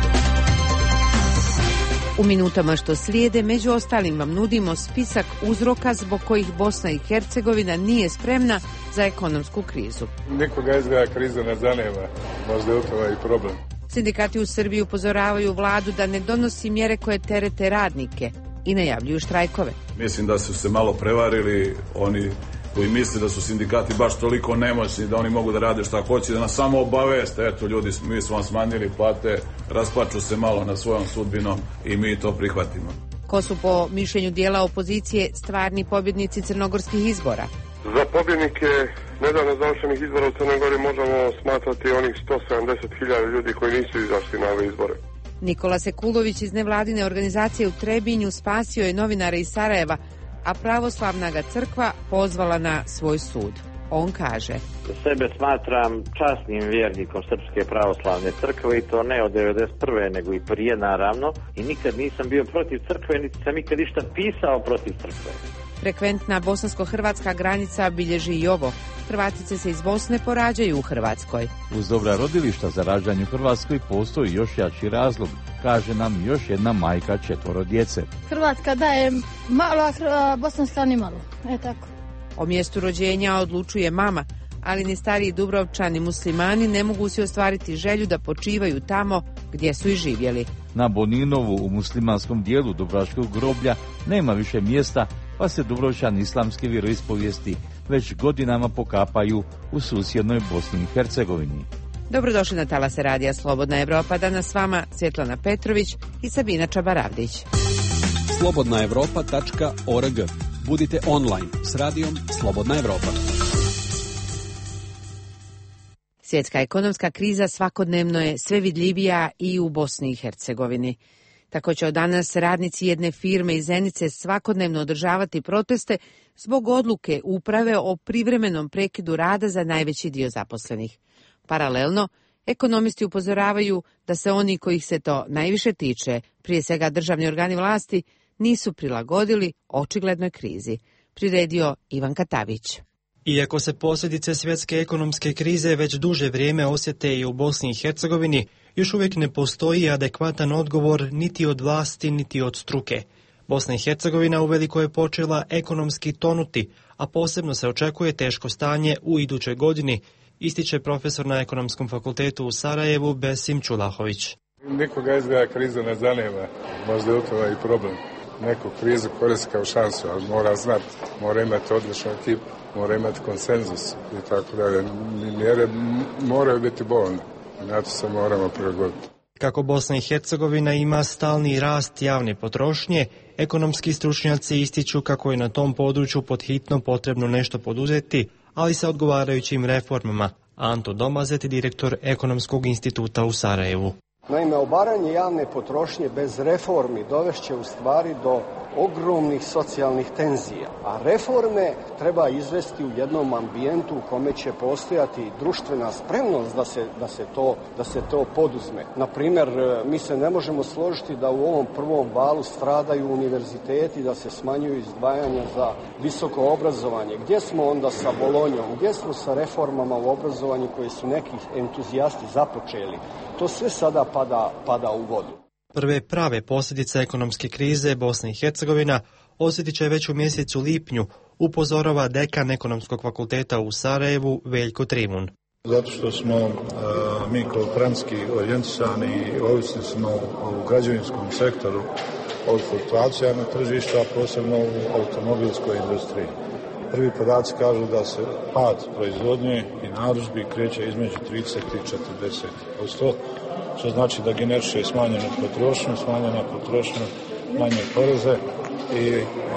U minutama što slijede, među ostalim vam nudimo spisak uzroka zbog kojih Bosna i Hercegovina nije spremna za ekonomsku krizu. Nikoga izgleda kriza ne zanima, možda je u tome i problem. Sindikati u Srbiji upozoravaju vladu da ne donosi mjere koje terete radnike i najavljuju štrajkove. Mislim da su se malo prevarili oni koji misle da su sindikati baš toliko nemoćni da oni mogu da rade šta hoće, da nas samo obaveste, eto ljudi, mi smo vam smanjili plate, rasplaču se malo na svojom sudbinom i mi to prihvatimo. Ko su po mišljenju dijela opozicije stvarni pobjednici crnogorskih izbora? Za pobjednike nedavno završenih izbora u Crnoj Gori možemo smatrati onih 170.000 ljudi koji nisu izašli na ove izbore. Nikola Sekulović iz nevladine organizacije u Trebinju spasio je novinare iz Sarajeva, a pravoslavna ga crkva pozvala na svoj sud. On kaže: Sebe smatram časnim vjernikom Srpske pravoslavne crkve i to ne od 1991. nego i prije, naravno, i nikad nisam bio protiv crkve, niti sam ikad ništa pisao protiv crkve. Frekventna bosansko-hrvatska granica bilježi i ovo. Hrvatice se iz Bosne porađaju u Hrvatskoj. Uz dobra rodilišta za rađanje u Hrvatskoj postoji još jači razlog, kaže nam još jedna majka 4 djece. Hrvatska daje malo, a bosanska ni malo. Tako. O mjestu rođenja odlučuje mama, ali ni stariji Dubrovčani muslimani ne mogu si ostvariti želju da počivaju tamo gdje su i živjeli. Na Boninovu u muslimanskom dijelu Dubrovačkog groblja nema više mjesta, pa se Dubrovčani islamske vjeroispovijesti već godinama pokapaju u susjednoj Bosni i Hercegovini. Dobrodošli na talase radija Slobodna Evropa. Danas s vama Svjetlana Petrović i Sabina Čabaravdić. slobodnaevropa.org. Budite online s radijom Slobodna Evropa. Svjetska ekonomska kriza svakodnevno je sve vidljivija i u Bosni i Hercegovini. Tako će od danas radnici jedne firme iz Zenice svakodnevno održavati proteste zbog odluke uprave o privremenom prekidu rada za najveći dio zaposlenih. Paralelno, ekonomisti upozoravaju da se oni kojih se to najviše tiče, prije svega državni organi vlasti, nisu prilagodili očiglednoj krizi. Priredio Ivan Katavić. Iako se posljedice svjetske ekonomske krize već duže vrijeme osjete i u Bosni i Hercegovini, još uvijek ne postoji adekvatan odgovor niti od vlasti niti od struke. Bosna i Hercegovina uveliko je počela ekonomski tonuti, a posebno se očekuje teško stanje u idućoj godini, ističe profesor na Ekonomskom fakultetu u Sarajevu Besim Čulahović. Nikoga izgleda kriza ne zanima, možda je u tome i problem. Neko krizu koristi kao šansu, ali mora znati, mora imati odličnu ekipu, mora imati konsenzus i tako dalje. Mjere moraju biti bolne, na to se moramo prilagoditi. Kako Bosna i Hercegovina ima stalni rast javne potrošnje, ekonomski stručnjaci ističu kako je na tom području podhitno potrebno nešto poduzeti, ali sa odgovarajućim reformama. Anto Domazet, direktor Ekonomskog instituta u Sarajevu. Naime, obaranje javne potrošnje bez reformi dovešće u stvari do ogromnih socijalnih tenzija, a reforme treba izvesti u jednom ambijentu u kome će postojati društvena spremnost da se to poduzme. Na primjer, mi se ne možemo složiti da u ovom prvom valu stradaju univerziteti, da se smanjuju izdvajanja za visoko obrazovanje. Gdje smo onda sa Bolonjom? Gdje smo sa reformama u obrazovanju koje su neki entuzijasti započeli? To sve sada pada u vodu. Prve prave posljedice ekonomske krize Bosna i Hercegovina osjetit će već u mjesecu lipnju, upozorava dekan Ekonomskog fakulteta u Sarajevu Veljko Trimun. Zato što smo mi kao francuski orijentisani i ovisni smo u građevinskom sektoru od fluktuacija na tržištu, a posebno u automobilskoj industriji. Prvi podaci kažu da se pad proizvodnje i narudžbi kreće između 30 i 40%, što znači da generiše smanjena potrošnja, manje poreze i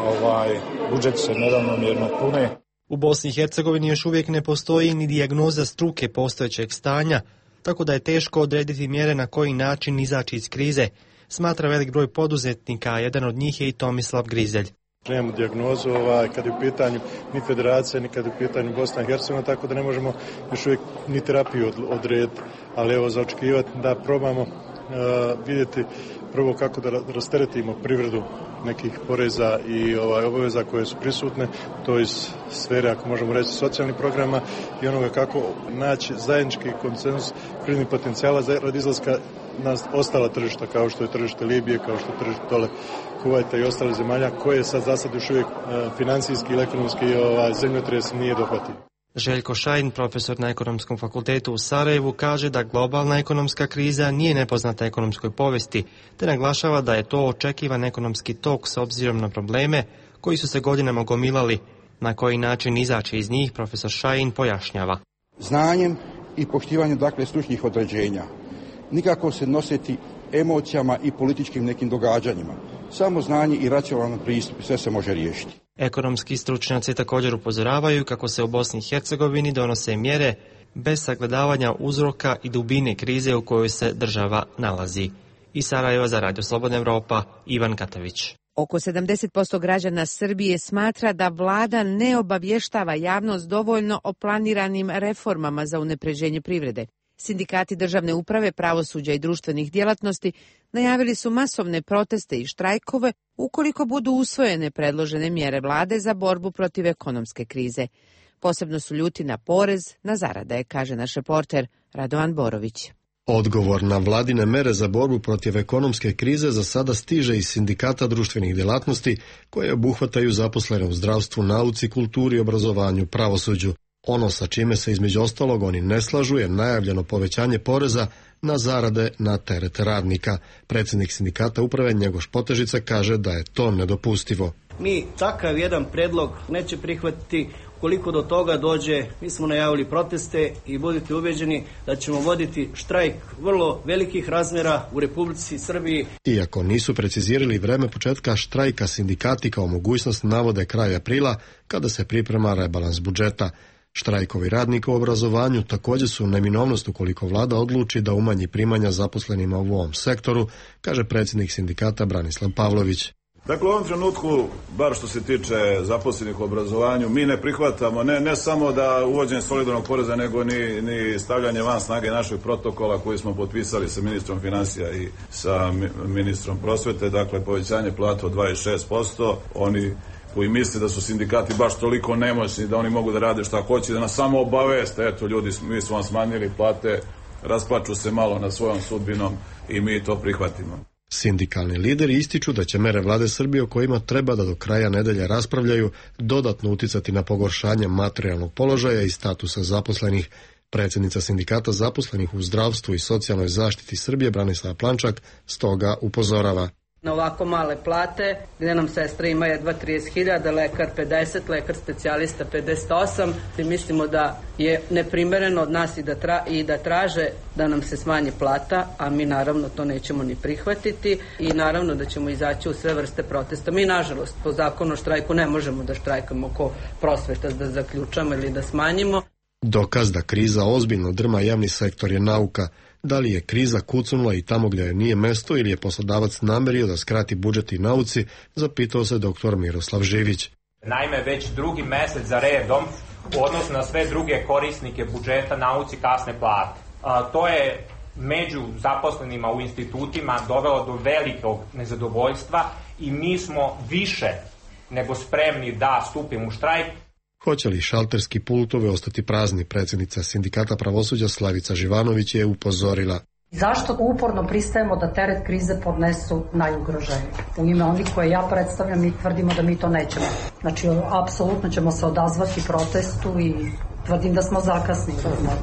budžeti se neravnomjerno pune. U Bosni i Hercegovini još uvijek ne postoji ni dijagnoza struke postojećeg stanja, tako da je teško odrediti mjere na koji način izaći iz krize, smatra velik broj poduzetnika, a jedan od njih je i Tomislav Grizelj. Nemamo dijagnozu kad je u pitanju ni federacija, ni kad je u pitanju Bosna i Hercegovina, tako da ne možemo još uvijek ni terapiju odrediti. Ali evo, za očekivati da probamo vidjeti prvo kako da rasteretimo privredu nekih poreza i obaveza koje su prisutne, to iz sfere, ako možemo reći, socijalnih programa i onoga kako naći zajednički konsenzus privrednih potencijala radi izlaska na ostala tržišta, kao što je tržište Libije, kao što je tržište dole Kuvajta i ostale zemalja, koje sad za sad još uvijek financijski ili ekonomski zemljotres nije dohvatio. Željko Šajn, profesor na Ekonomskom fakultetu u Sarajevu, kaže da globalna ekonomska kriza nije nepoznata ekonomskoj povijesti, te naglašava da je to očekivan ekonomski tok s obzirom na probleme koji su se godinama gomilali. Na koji način izaći iz njih, profesor Šajn pojašnjava. Znanjem i poštivanjem stručnih određenja. Nikako se nositi emocijama i političkim nekim događanjima. Samo znanje i racionalan pristup, sve se može riješiti. Ekonomski stručnjaci također upozoravaju kako se u Bosni i Hercegovini donose mjere bez sagledavanja uzroka i dubine krize u kojoj se država nalazi. Iz Sarajeva za Radio Slobodna Evropa, Ivan Katavić. Oko 70% građana Srbije smatra da vlada ne obavještava javnost dovoljno o planiranim reformama za unapređenje privrede. Sindikati državne uprave, pravosuđa i društvenih djelatnosti najavili su masovne proteste i štrajkove ukoliko budu usvojene predložene mjere vlade za borbu protiv ekonomske krize. Posebno su ljuti na porez na zarade, kaže naš reporter Radovan Borović. Odgovor na vladine mere za borbu protiv ekonomske krize za sada stiže iz sindikata društvenih djelatnosti koje obuhvataju zaposlene u zdravstvu, nauci, kulturi, obrazovanju, pravosuđu. Ono sa čime se između ostalog oni ne slažu je najavljeno povećanje poreza na zarade na teret radnika. Predsjednik sindikata uprave Njegoš Potežica kaže da je to nedopustivo. Mi takav jedan predlog neće prihvatiti. Koliko do toga dođe, mi smo najavili proteste i budite ubeđeni da ćemo voditi štrajk vrlo velikih razmjera u Republici Srbiji. Iako nisu precizirali vreme početka štrajka, sindikati kao mogućnost navode kraj aprila kada se priprema rebalans budžeta. Štrajkovi radnika u obrazovanju također su neminovnost ukoliko vlada odluči da umanji primanja zaposlenima u ovom sektoru, kaže predsjednik sindikata Branislav Pavlović. Dakle, u ovom trenutku, bar što se tiče zaposlenih u obrazovanju, mi ne prihvatamo ne samo da uvođenje solidarnog poreza, nego ni stavljanje van snage našeg protokola koji smo potpisali sa ministrom financija i sa ministrom prosvete, dakle povećanje plata od 26%, oni koji misle da su sindikati baš toliko nemoćni da oni mogu da rade šta hoće, da nas samo obaveste, eto ljudi, mi smo vam smanjili plate, rasplaču se malo nad svojom sudbinom i mi to prihvatimo. Sindikalni lideri ističu da će mere vlade Srbije o kojima treba da do kraja nedelje raspravljaju dodatno uticati na pogoršanje materijalnog položaja i statusa zaposlenih. Predsjednica sindikata zaposlenih u zdravstvu i socijalnoj zaštiti Srbije Branislava Plančak stoga upozorava. Na ovako male plate, gdje nam sestra ima jedva 30.000, lekar 50, lekar specijalista 58, i mislimo da je neprimereno od nas i da traže da nam se smanji plata, a mi naravno to nećemo ni prihvatiti i naravno da ćemo izaći u sve vrste protesta. Mi nažalost po zakonu o štrajku ne možemo da štrajkamo oko prosveta, da zaključamo ili da smanjimo. Dokaz da kriza ozbiljno drma javni sektor je nauka. Da li je kriza kucnula i tamo gdje joj nije mesto ili je poslodavac namerio da skrati budžet i nauci, zapitao se dr. Miroslav Živić. Naime, već drugi mjesec za redom u odnosu na sve druge korisnike budžeta nauci kasne plate. To je među zaposlenima u institutima dovelo do velikog nezadovoljstva i mi smo više nego spremni da stupimo u štrajk. Hoće li šalterski pultovi ostati prazni, predsjednica sindikata pravosuđa Slavica Živanović je upozorila. Zašto uporno pristajemo da teret krize podnesu najugroženiji? U ime onih koje ja predstavljam mi tvrdimo da mi to nećemo. Znači, apsolutno ćemo se odazvati protestu i tvrdim da smo zakasnili.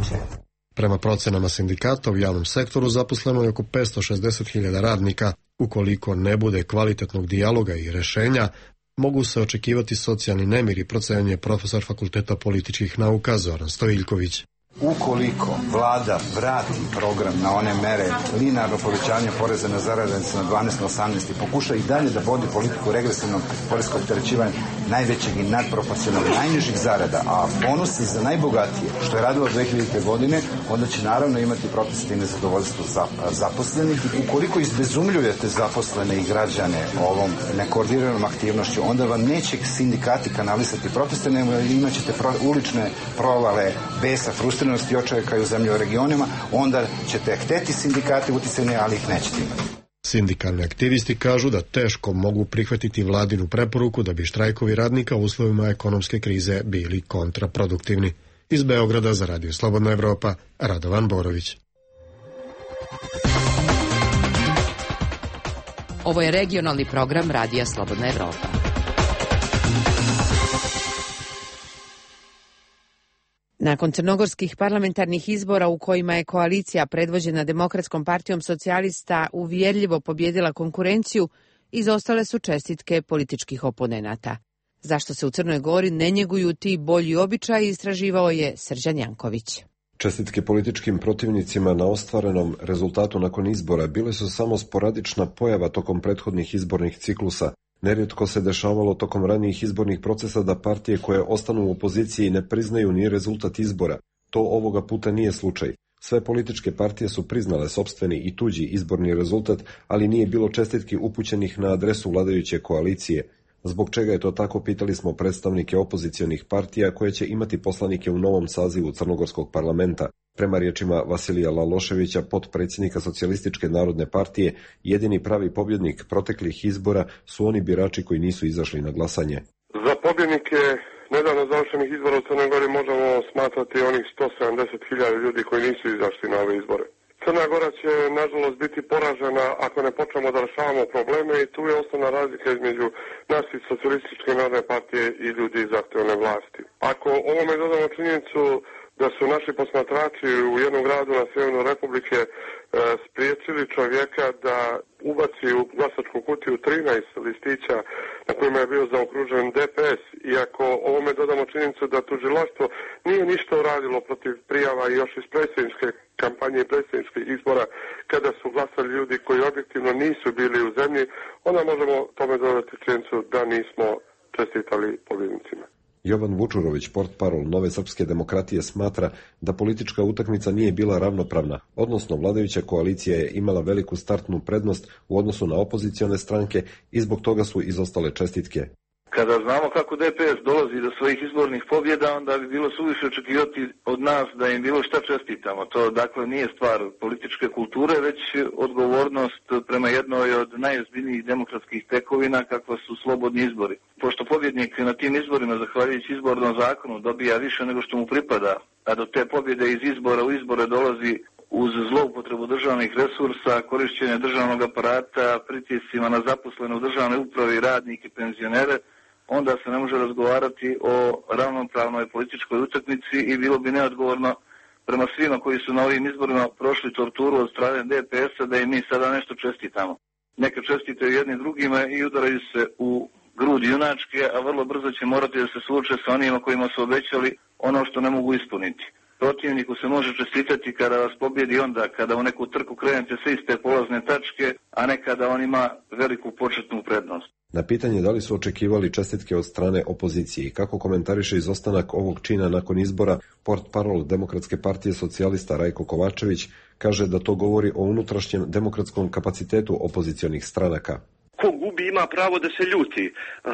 Prema procenama sindikata u javnom sektoru zaposleno je oko 560.000 radnika. Ukoliko ne bude kvalitetnog dijaloga i rješenja, mogu se očekivati socijalni nemiri, procenjuje profesor Fakulteta političkih nauka Zoran Stojiljković. Ukoliko vlada vrati program na one mere linearno povećanje poreza na zarade na 12 na 18 i pokuša i dalje da vodi politiku regresivnog poreskog opterećivanja najvećeg i nadproporcionalnog najnižih zarada, a ponosi za najbogatije, što je radilo 2000. godine, onda će naravno imati proteste i nezadovoljstvo zaposlenih. Ukoliko izbezumljujete zaposlene i građane ovom nekoordiniranom aktivnošću, onda vam neće sindikati kanalisati proteste, nego imat ćete ulične provale besa, frustriranosti i očajka u zemlji u regionima, onda ćete hteti sindikate uticajne, ali ih nećete imati. Sindikalni aktivisti kažu da teško mogu prihvatiti vladinu preporuku da bi štrajkovi radnika u uslovima ekonomske krize bili kontraproduktivni. Iz Beograda za Radio Slobodna Evropa, Radovan Borović. Ovo je regionalni program Radija Slobodna Evropa. Nakon crnogorskih parlamentarnih izbora u kojima je koalicija predvođena Demokratskom partijom socijalista uvjerljivo pobjedila konkurenciju, izostale su čestitke političkih oponenata. Zašto se u Crnoj Gori ne njeguju ti bolji običaji, istraživao je Srđan Janković. Čestitke političkim protivnicima na ostvarenom rezultatu nakon izbora bile su samo sporadična pojava tokom prethodnih izbornih ciklusa. Nerijetko se dešavalo tokom ranijih izbornih procesa da partije koje ostanu u opoziciji ne priznaju ni rezultat izbora. To ovoga puta nije slučaj. Sve političke partije su priznale sopstveni i tuđi izborni rezultat, ali nije bilo čestitki upućenih na adresu vladajuće koalicije. Zbog čega je to tako, pitali smo predstavnike opozicionih partija koje će imati poslanike u novom sazivu Crnogorskog parlamenta. Prema riječima Vasilija Laloševića, potpredsjednika Socijalističke narodne partije, jedini pravi pobjednik proteklih izbora su oni birači koji nisu izašli na glasanje. Za pobjednike nedavno završenih izbora u Crnoj Gori možemo smatrati onih 170.000 ljudi koji nisu izašli na ove izbore. Crna Gora će, nažalost, biti poražena ako ne počnemo da rešavamo probleme i tu je osnovna razlika između nas i Socijalističke narodne partije i ljudi iz aktualne vlasti. Ako ovome dodamo činjenicu da su naši posmatrači u jednom gradu na severu Republike spriječili čovjeka da ubaci u glasačku kutiju 13 listića na kojima je bio zaokružen DPS, i ako ovome dodamo činjenicu da tužilaštvo nije ništa uradilo protiv prijava još iz predsjedničke kampanje i predsjedničkih izbora kada su glasali ljudi koji objektivno nisu bili u zemlji, onda možemo tome dodati činjenicu da nismo čestitali pobjednicima. Jovan Vučurović, portparol Nove srpske demokratije, smatra da politička utakmica nije bila ravnopravna, odnosno vladajuća koalicija je imala veliku startnu prednost u odnosu na opozicione stranke i zbog toga su izostale čestitke. Kada znamo kako DPS dolazi do svojih izbornih pobjeda, onda bi bilo suviše očekivati od nas da im bilo šta čestitamo. To dakle nije stvar političke kulture, već odgovornost prema jednoj od najozbiljnijih demokratskih tekovina kakva su slobodni izbori. Pošto pobjednik na tim izborima, zahvaljujući izbornom zakonu, dobija više nego što mu pripada, a do te pobjede iz izbora u izbore dolazi uz zloupotrebu državnih resursa, korišćenje državnog aparata, pritiscima na zaposlene u državnoj upravi, radnike i penzionere, onda se ne može razgovarati o ravnopravnoj političkoj utakmici i bilo bi neodgovorno prema svima koji su na ovim izborima prošli torturu od strane DPS-a da im mi sada nešto čestitamo. Neka čestitaju jedni drugima i udaraju se u grudi junačke, a vrlo brzo će morati da se suoče sa onima kojima su obećali ono što ne mogu ispuniti. Protivniku se može čestitati kada vas pobjedi onda kada u neku trku krenete sa iste polazne tačke, a ne kada on ima veliku početnu prednost. Na pitanje da li su očekivali čestitke od strane opozicije i kako komentariše izostanak ovog čina nakon izbora, portparol Demokratske partije socijalista Rajko Kovačević kaže da to govori o unutrašnjem demokratskom kapacitetu opozicionih stranaka. Ko gubi ima pravo da se ljuti,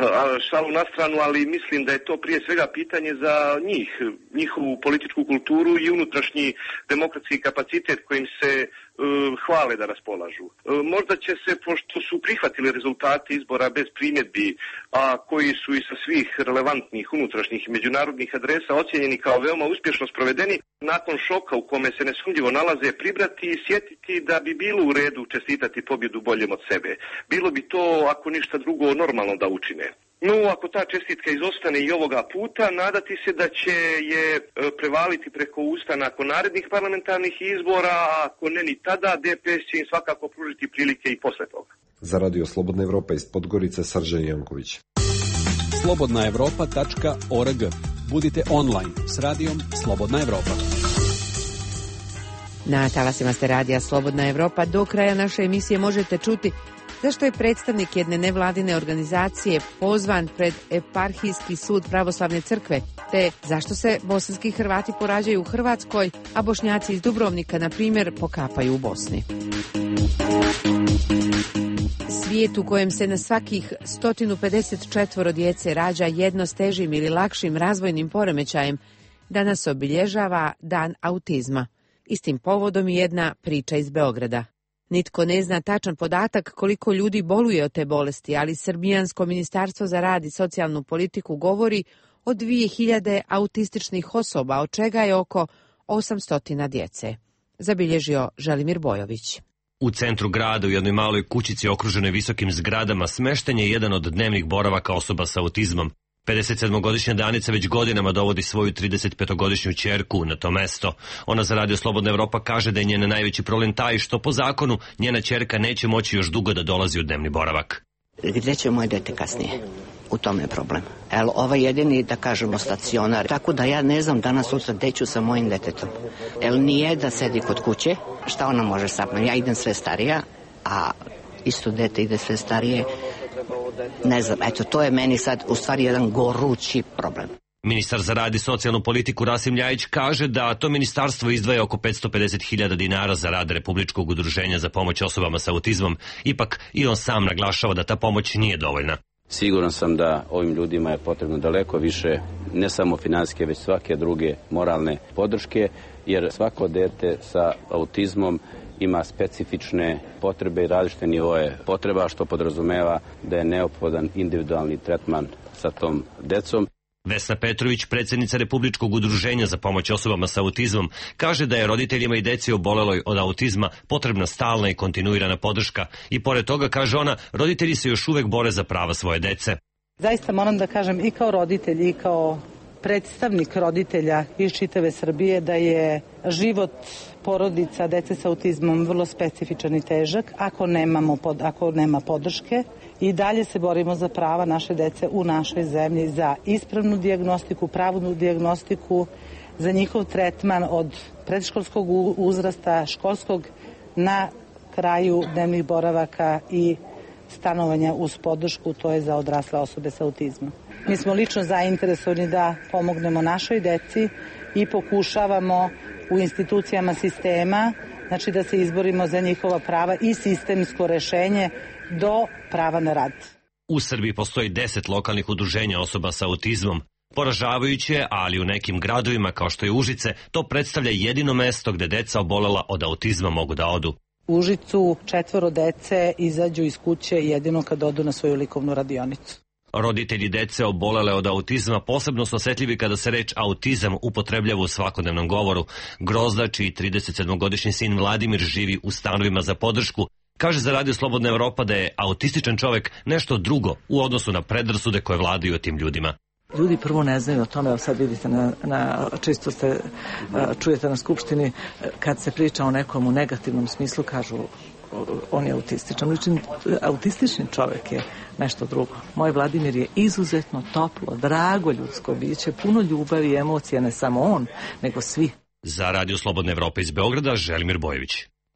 šalu na stranu, ali mislim da je to prije svega pitanje za njih, njihovu političku kulturu i unutrašnji demokratski kapacitet kojim se hvale da raspolažu. Možda će se, pošto su prihvatili rezultate izbora bez primjedbi, a koji su i sa svih relevantnih unutrašnjih i međunarodnih adresa ocjenjeni kao veoma uspješno sprovedeni, nakon šoka u kome se nesumnjivo nalaze pribrati i sjetiti da bi bilo u redu čestitati pobjedu boljem od sebe. Bilo bi to, ako ništa drugo, normalno da učine. No, ako ta čestitka izostane i ovoga puta, nadati se da će je prevaliti preko usta nakon narednih parlamentarnih izbora, a ako ne ni tada, DPS će im svakako pružiti prilike i posle toga. Za Radio Slobodna Evropa iz Podgorice, Srđan Janković. Slobodnaevropa.org. Budite online s radijom Slobodna Evropa. Na talasima ste radija Slobodna Evropa. Do kraja naše emisije možete čuti zašto je predstavnik jedne nevladine organizacije pozvan pred Eparhijski sud Pravoslavne crkve, te zašto se bosanski Hrvati porađaju u Hrvatskoj, a Bošnjaci iz Dubrovnika, na primjer, pokapaju u Bosni. Svijet u kojem se na svakih 154 djece rađa jedno s težim ili lakšim razvojnim poremećajem danas obilježava Dan autizma. Istim povodom jedna priča iz Beograda. Nitko ne zna tačan podatak koliko ljudi boluje od te bolesti, ali Srbijansko ministarstvo za rad i socijalnu politiku govori o 2000 autističnih osoba, od čega je oko 800 djece. Zabilježio Želimir Bojović. U centru grada, u jednoj maloj kućici okruženoj visokim zgradama, smešten je jedan od dnevnih boravaka osoba sa autizmom. 57-godišnja Danica već godinama dovodi svoju 35-godišnju ćerku na to mesto. Ona za Radio Slobodna Evropa kaže da je njen najveći problem taj što po zakonu njena ćerka neće moći još dugo da dolazi u dnevni boravak. Gdje će moje dete kasnije? U tome je problem. Ovaj jedini, da kažemo, stacionar. Tako da ja ne znam danas sutra gde ću sa mojim detetom. Nije da sedi kod kuće. Šta ona može sa mnom? Ja idem sve starija, a isto dete ide sve starije. Ne znam, to je meni sad u stvari jedan gorući problem. Ministar za rad i socijalnu politiku Rasim Ljajić kaže da to ministarstvo izdvaja oko 550.000 dinara za rad Republičkog udruženja za pomoć osobama sa autizmom. Ipak i on sam naglašava da ta pomoć nije dovoljna. Siguran sam da ovim ljudima je potrebno daleko više, ne samo finansijske, već svake druge moralne podrške, jer svako dete sa autizmom ima specifične potrebe i različite nivoe potreba, što podrazumeva da je neophodan individualni tretman sa tom decom. Vesna Petrović, predsjednica Republičkog udruženja za pomoć osobama sa autizmom, kaže da je roditeljima i deci oboleloj od autizma potrebna stalna i kontinuirana podrška i pored toga, kaže ona, roditelji se još uvek bore za prava svoje dece. Zaista moram da kažem i kao roditelj i kao predstavnik roditelja iz čitave Srbije da je život porodica dece sa autizmom vrlo specifičan i težak ako nema podrške. I dalje se borimo za prava naše dece u našoj zemlji, za ispravnu dijagnostiku, pravu dijagnostiku, za njihov tretman od predškolskog uzrasta, školskog, na kraju dnevnih boravaka i stanovanja uz podršku, to je za odrasle osobe sa autizmom. Mi smo lično zainteresovani da pomognemo našoj deci i pokušavamo u institucijama sistema, znači da se izborimo za njihova prava i sistemsko rešenje do prava na rad. U Srbiji postoji 10 lokalnih udruženja osoba sa autizmom. Poražavajuće, ali u nekim gradovima kao što je Užice, to predstavlja jedino mesto gde deca obolela od autizma mogu da odu. U Užicu 4 dece izađu iz kuće jedino kad odu na svoju likovnu radionicu. Roditelji dece obolele od autizma posebno su osetljivi kada se reč autizam upotrebljava u svakodnevnom govoru. Grozda, čiji 37-godišnji sin Vladimir živi u stanovima za podršku, kaže za Radio Slobodna Evropa da je autističan čovek nešto drugo u odnosu na predrasude koje vladaju o tim ljudima. Ljudi prvo ne znaju o tome, evo sad vidite, čisto čujete na skupštini, kad se priča o nekom u negativnom smislu, kažu on je autističan. Autistični čovek je nešto drugo. Moj Vladimir je izuzetno toplo, drago ljudsko biće, puno ljubavi i emocija, ne samo on, nego svi. Za Radio Slobodna Evropa iz Beograda, Želimir Bojović.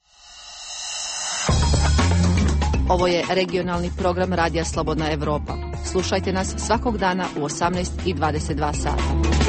Ovo je regionalni program Radija Slobodna Evropa. Slušajte nas svakog dana u 18:22 sata.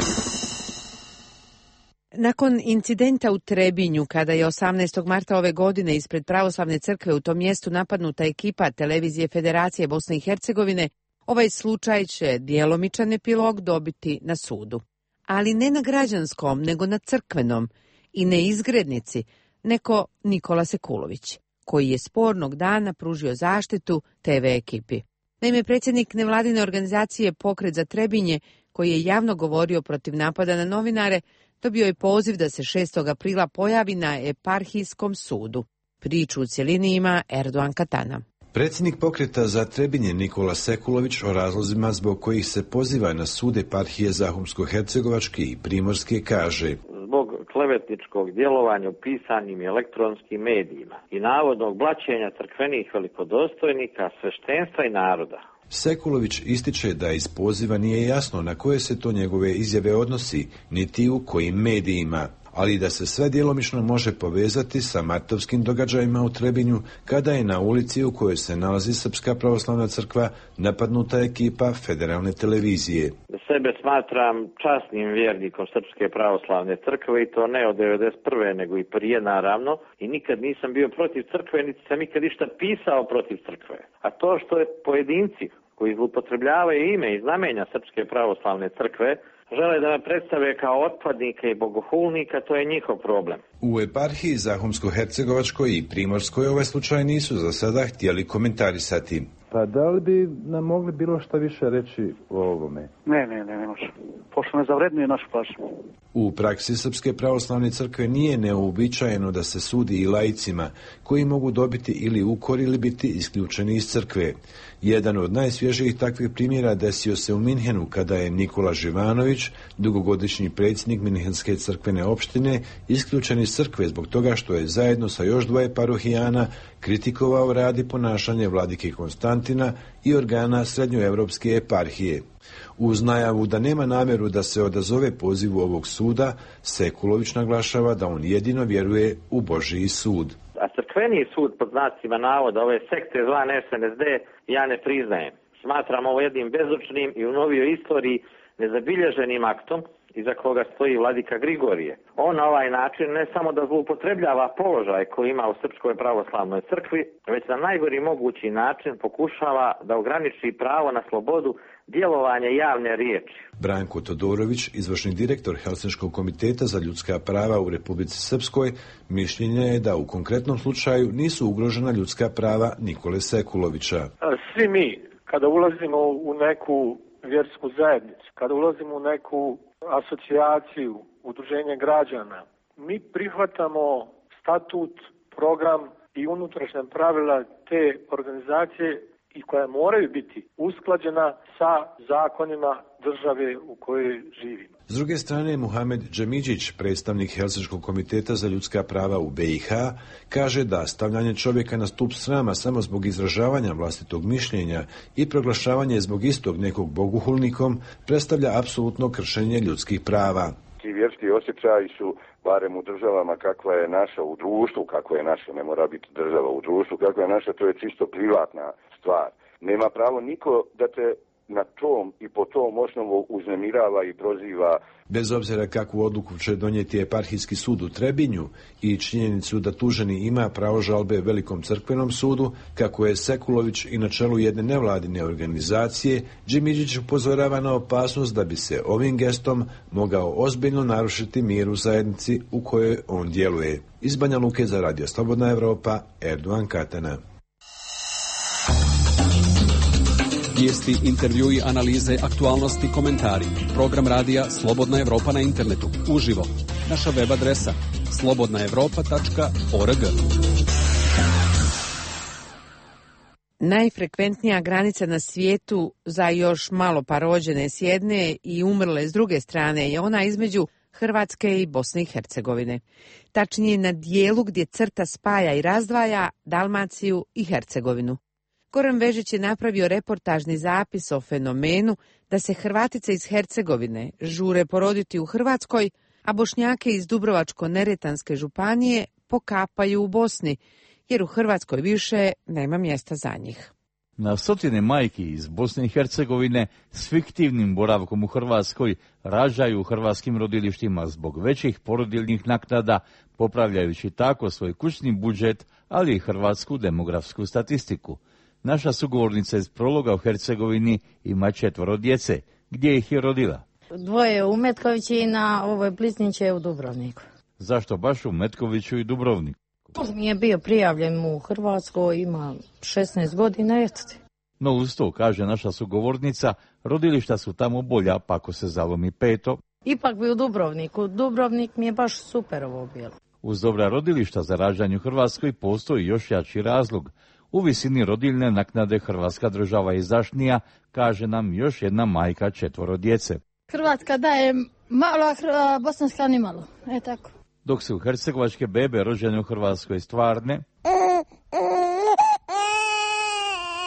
Nakon incidenta u Trebinju, kada je 18. marta ove godine ispred Pravoslavne crkve u tom mjestu napadnuta ekipa Televizije Federacije Bosne i Hercegovine, ovaj slučaj će djelomičan epilog dobiti na sudu. Ali ne na građanskom, nego na crkvenom i ne izgrednici, neko Nikola Sekulović, koji je spornog dana pružio zaštitu TV ekipi. Naime, predsjednik nevladine organizacije Pokret za Trebinje, koji je javno govorio protiv napada na novinare, dobio je poziv da se 6. aprila pojavi na Eparhijskom sudu. Priču u cjelini ima Erdogan Katana. Predsjednik Pokreta za Trebinje Nikola Sekulović o razlozima zbog kojih se poziva na sud Eparhije Zahumsko-Hercegovačke i Primorske kaže: zbog klevetničkog djelovanja u pisanim i elektronskim medijima i navodnog blaćenja crkvenih velikodostojnika, sveštenstva i naroda. Sekulović ističe da iz poziva nije jasno na koje se to njegove izjave odnosi, niti u kojim medijima. ali da se sve djelomično može povezati sa martovskim događajima u Trebinju, kada je na ulici u kojoj se nalazi Srpska pravoslavna crkva napadnuta ekipa Federalne televizije. Sebe smatram časnim vjernikom Srpske pravoslavne crkve i to ne od 1991. nego i prije naravno, i nikad nisam bio protiv crkve, niti sam nikad ništa pisao protiv crkve. A to što je pojedinci koji zloupotrebljavaju ime i znamenja Srpske pravoslavne crkve žele da me predstave kao otpadnika i bogohulnika, to je njihov problem. U eparhiji Zahumsko-hercegovačkoj i Primorskoj ovaj slučaj nisu za sada htjeli komentarisati. Pa da li bi nam mogli bilo šta više reći o ovome? Ne može. Pošto ne zavrednuje našu pažnju. U praksi Srpske pravoslavne crkve nije neuobičajeno da se sudi i laicima koji mogu dobiti ili ukor ili biti isključeni iz crkve. Jedan od najsvježijih takvih primjera desio se u Minhenu kada je Nikola Živanović, dugogodišnji predsjednik Minhenske crkvene opštine, isključen iz crkve zbog toga što je zajedno sa još dvoje parohijana kritikovao rad i ponašanje vladike Konstantina i organa srednjoevropske eparhije. Uz najavu da nema namjeru da se odazove pozivu ovog suda, Sekulović naglašava da on jedino vjeruje u Božji sud. A crkveni sud, pod znacima navoda, ove sekte zvane SNSD, ja ne priznajem. Smatram ovo jednim bezučnim i u novijoj istoriji nezabilježenim aktom iza koga stoji vladika Grigorije. On na ovaj način ne samo da zloupotrebljava položaj koji ima u Srpskoj pravoslavnoj crkvi, već na najgori mogući način pokušava da ograniči pravo na slobodu djelovanja javne riječi. Branko Todorović, izvršni direktor Helsinškog komiteta za ljudska prava u Republici Srpskoj, mišljenja je da u konkretnom slučaju nisu ugrožena ljudska prava Nikole Sekulovića. Svi mi, kada ulazimo u neku vjersku zajednicu, kada ulazimo u neku asocijaciju, udruženje građana, mi prihvatamo statut, program i unutrašnja pravila te organizacije i koja moraju biti usklađena sa zakonima države u kojoj živimo. S druge strane, Muhamed Džemidžić, predstavnik Helsinškog komiteta za ljudska prava u BiH, kaže da stavljanje čovjeka na stup srama samo zbog izražavanja vlastitog mišljenja i proglašavanje zbog istog nekog boguhulnikom predstavlja apsolutno kršenje ljudskih prava. Ti vjerski osjećaji su, barem u državama kakva je naša, u društvu kakva je naša, ne mora biti država, u društvu kakva je naša, to je čisto privatna stvar. Nema pravo niko da te na tom i po tom osnovu uznemirava i proziva. Bez obzira kakvu odluku će donijeti eparhijski sud u Trebinju i činjenicu da tuženi ima pravo žalbe Velikom crkvenom sudu, kako je Sekulović i na čelu jedne nevladine organizacije, Džimidžić upozorava na opasnost da bi se ovim gestom mogao ozbiljno narušiti mir u zajednici u kojoj on djeluje. Iz Banja Luke za Radio Slobodna Evropa, Erdogan Katana. Vijesti, intervjui, analize, aktualnosti, komentari. Program radija Slobodna Evropa na internetu. Uživo. Naša web adresa slobodnaevropa.org. Najfrekventnija granica na svijetu za još malo pa rođene s jedne i umrle s druge strane je ona između Hrvatske i Bosne i Hercegovine. Tačnije na dijelu gdje crta spaja i razdvaja Dalmaciju i Hercegovinu. Goran Vežić je napravio reportažni zapis o fenomenu da se Hrvatice iz Hercegovine žure poroditi u Hrvatskoj, a Bošnjake iz Dubrovačko-neretvanske županije pokapaju u Bosni, jer u Hrvatskoj više nema mjesta za njih. Na stotine majki iz Bosne i Hercegovine s fiktivnim boravkom u Hrvatskoj rađaju u hrvatskim rodilištima zbog većih porodiljnih naknada, popravljajući tako svoj kućni budžet, ali i hrvatsku demografsku statistiku. Naša sugovornica iz Prologa u Hercegovini ima 4 djece. Gdje ih je rodila? 2 u Metkoviću i na ovoj Plisniće u Dubrovniku. Zašto baš u Metkoviću i Dubrovniku? Mi je bio prijavljen u Hrvatskoj, ima 16 godina, eto ti. No uz to, kaže naša sugovornica, rodilišta su tamo bolja, pa ako se zalomi 5. Ipak bi u Dubrovniku. Dubrovnik mi je baš super ovo bilo. Uz dobra rodilišta za rađanje u Hrvatskoj postoji još jači razlog. U visini rodiljne naknade Hrvatska država je izdašnija, kaže nam još jedna majka 4 djece. Hrvatska daje malo, a bosanska ni malo. Tako. Dok su hercegovačke bebe rođene u Hrvatskoj stvarne,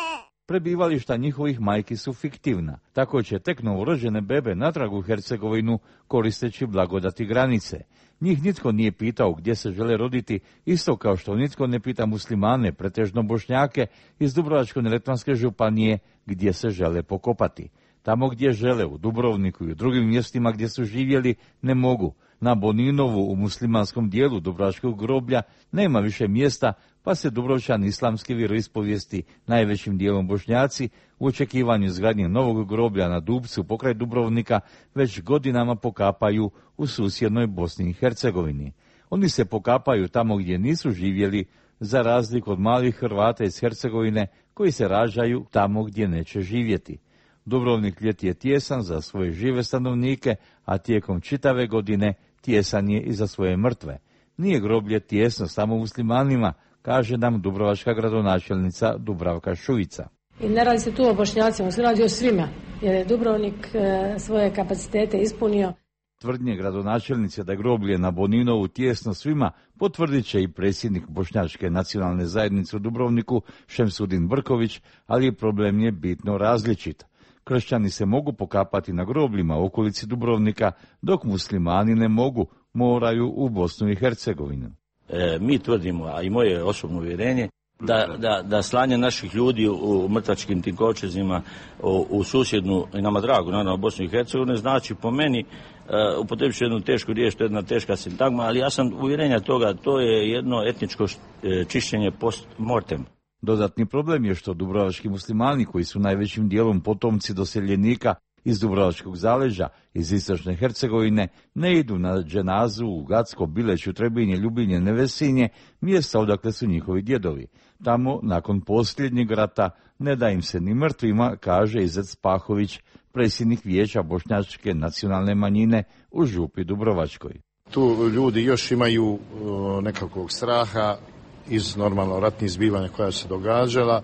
prebivališta njihovih majki su fiktivna. Tako će tek novorođene bebe natrag u Hercegovinu koristeći blagodati granice. Njih nitko nije pitao gdje se žele roditi, isto kao što nitko ne pita muslimane, pretežno Bošnjake iz Dubrovačko-neretvanske županije, gdje se žele pokopati. Tamo gdje žele, u Dubrovniku i u drugim mjestima gdje su živjeli, ne mogu. Na Boninovu, u muslimanskom dijelu Dubrovačkog groblja, nema više mjesta, pa se Dubrovčani islamske vjeroispovijesti, najvećim dijelom Bošnjaci, u očekivanju izgradnje novog groblja na Dubcu pokraj Dubrovnika, već godinama pokapaju u susjednoj Bosni i Hercegovini. Oni se pokapaju tamo gdje nisu živjeli, za razliku od malih Hrvata iz Hercegovine koji se rađaju tamo gdje neće živjeti. Dubrovnik ljeti je tijesan za svoje žive stanovnike, a tijekom čitave godine tijesan je i za svoje mrtve. Nije groblje tijesno samo muslimanima, kaže nam dubrovačka gradonačelnica Dubravka Šuica. I ne radi se tu o Bošnjacima, se radi o svima, jer je Dubrovnik svoje kapacitete ispunio. Tvrdnje gradonačelnice da je groblje na Boninovu tijesno svima potvrdit će i predsjednik Bošnjačke nacionalne zajednice u Dubrovniku Šemsudin Brković, ali problem je bitno različit. Kršćani se mogu pokapati na grobljima u okolici Dubrovnika, dok muslimani ne mogu, moraju u Bosnu i Hercegovinu. Mi tvrdimo, a i moje osobno uvjerenje, da slanje naših ljudi u mrtvačkim tim kovčezima u susjednu, i nama dragu, naravno, Bosnu i Hercegovinu, znači po meni, upotrebit ću jednu tešku riječ, to je jedna teška sintagma, ali ja sam uvjerenja toga, to je jedno etničko čišćenje post mortem. Dodatni problem je što dubrovački muslimani, koji su najvećim dijelom potomci doseljenika iz Dubrovačkog zaleđa, iz istočne Hercegovine, ne idu na dženazu u Gacko, Bileću, Trebinje, Ljubinje, Nevesinje, mjesta odakle su njihovi djedovi. Tamo, nakon posljednjeg rata, ne da im se ni mrtvima, kaže Izet Spahović, predsjednik Vijeća Bošnjačke nacionalne manjine u Župi Dubrovačkoj. Tu ljudi još imaju nekakvog straha iz normalno ratnih zbivanja koja se događala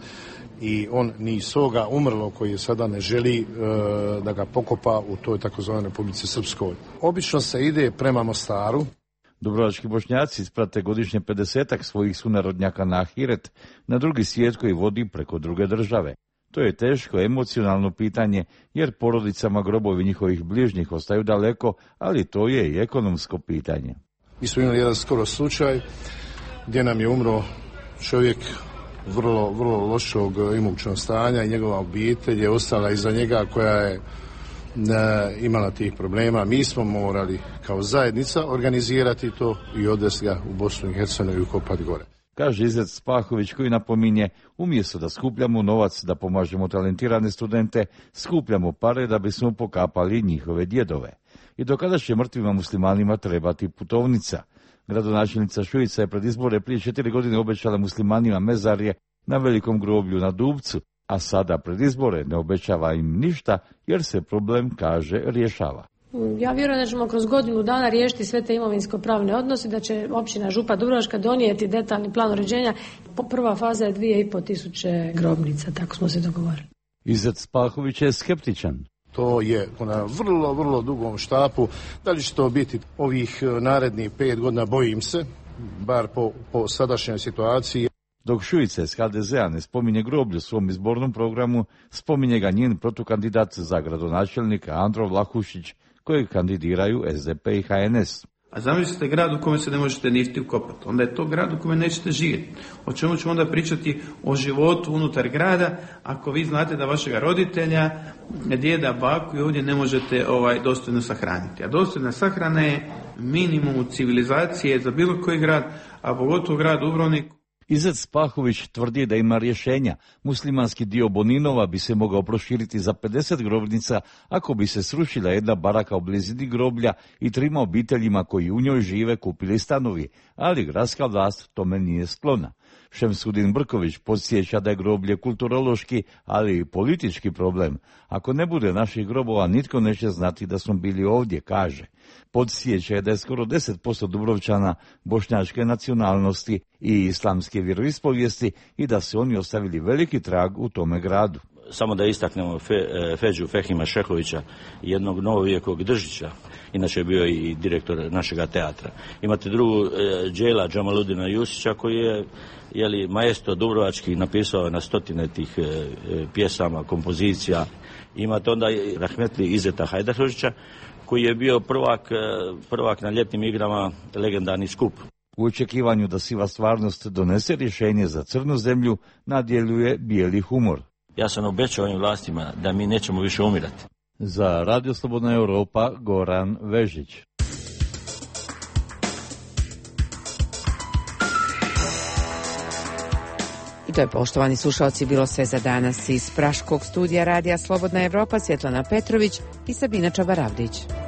i on ni svoga umrlo koji je sada ne želi da ga pokopa u toj takozvanoj Republici Srpskoj. Obično se ide prema Mostaru. Dubrovački Bošnjaci isprate godišnje 50-ak svojih sunarodnjaka na ahiret, na drugi svijet koji vodi preko druge države. To je teško emocionalno pitanje, jer porodicama grobovi njihovih bližnjih ostaju daleko, ali to je i ekonomsko pitanje. Mi smo imali jedan skoro slučaj gdje nam je umro čovjek vrlo lošog imućnog stanja i njegova obitelj je ostala iza njega koja je imala tih problema. Mi smo morali kao zajednica organizirati to i odvesti ga u Bosnu i Hercegovinu i ukopati gore. Kaže Izet Spahović, koji napominje, umjesto da skupljamo novac da pomažemo talentirane studente, skupljamo pare da bismo pokapali njihove djedove. I do kada će mrtvima muslimanima trebati putovnica? Gradonačelnica Šuica je pred izbore prije 4 godine obećala muslimanima mezarje na velikom groblju na Dubcu, a sada pred izbore ne obećava im ništa jer se problem, kaže, rješava. Ja vjerujem da ćemo kroz godinu dana riješiti sve te imovinsko-pravne odnose, da će općina Župa Dubrovačka donijeti detaljni plan uređenja. Prva faza je 2.500 grobnica, tako smo se dogovorili. Izet Spahović je skeptičan. To je na vrlo dugom štapu. Da li će to biti ovih narednih 5 godina, bojim se, bar po sadašnjoj situaciji. Dok Šuica iz HDZ-a ne spominje groblje u svom izbornom programu, spominje ga njen protukandidat za gradonačelnika Andro Vlahušić, kojeg kandidiraju SDP i HNS. A zamislite grad u kojem se ne možete niti ukopati. Onda je to grad u kojem nećete živjeti. O čemu ćemo onda pričati o životu unutar grada ako vi znate da vašega roditelja, djeda, baku i ovdje ne možete dostojno sahraniti. A dostojna sahrana je minimum civilizacije za bilo koji grad, a pogotovo grad Dubrovnik. Izet Spahović tvrdi da ima rješenja. Muslimanski dio Boninova bi se mogao proširiti za 50 grobnica ako bi se srušila jedna baraka u blizini groblja i 3 obiteljima koji u njoj žive kupili stanovi, ali gradska vlast tome nije sklona. Šemsudin Brković podsjeća da je groblje kulturološki, ali i politički problem. Ako ne bude naših grobova, nitko neće znati da smo bili ovdje, kaže. Podsjeća da je skoro 10% Dubrovčana bošnjačke nacionalnosti i islamske vjeroispovijesti i da su oni ostavili veliki trag u tome gradu. samo da istaknemo Feđu Fehima Šehovića, jednog novovijekog Držića, inače je bio i direktor našega teatra. Imate drugu Đela Džamaludina Jusića koji je maestro dubrovački, napisao na stotine tih pjesama, kompozicija. Imate onda i rahmetli Izeta Hajdahovića koji je bio prvak na ljetnim igrama, legendarni skup. U očekivanju da siva stvarnost donese rješenje za crnu zemlju, nadjeljuje bijeli humor. Ja sam obećao ovim vlastima da mi nećemo više umirati. Za Radio Slobodna Europa, Goran Vežić. I to je, poštovani slušalci, bilo sve za danas iz Praškog studija Radija Slobodna Evropa. Svjetlana Petrović i Sabina Čabaravdić.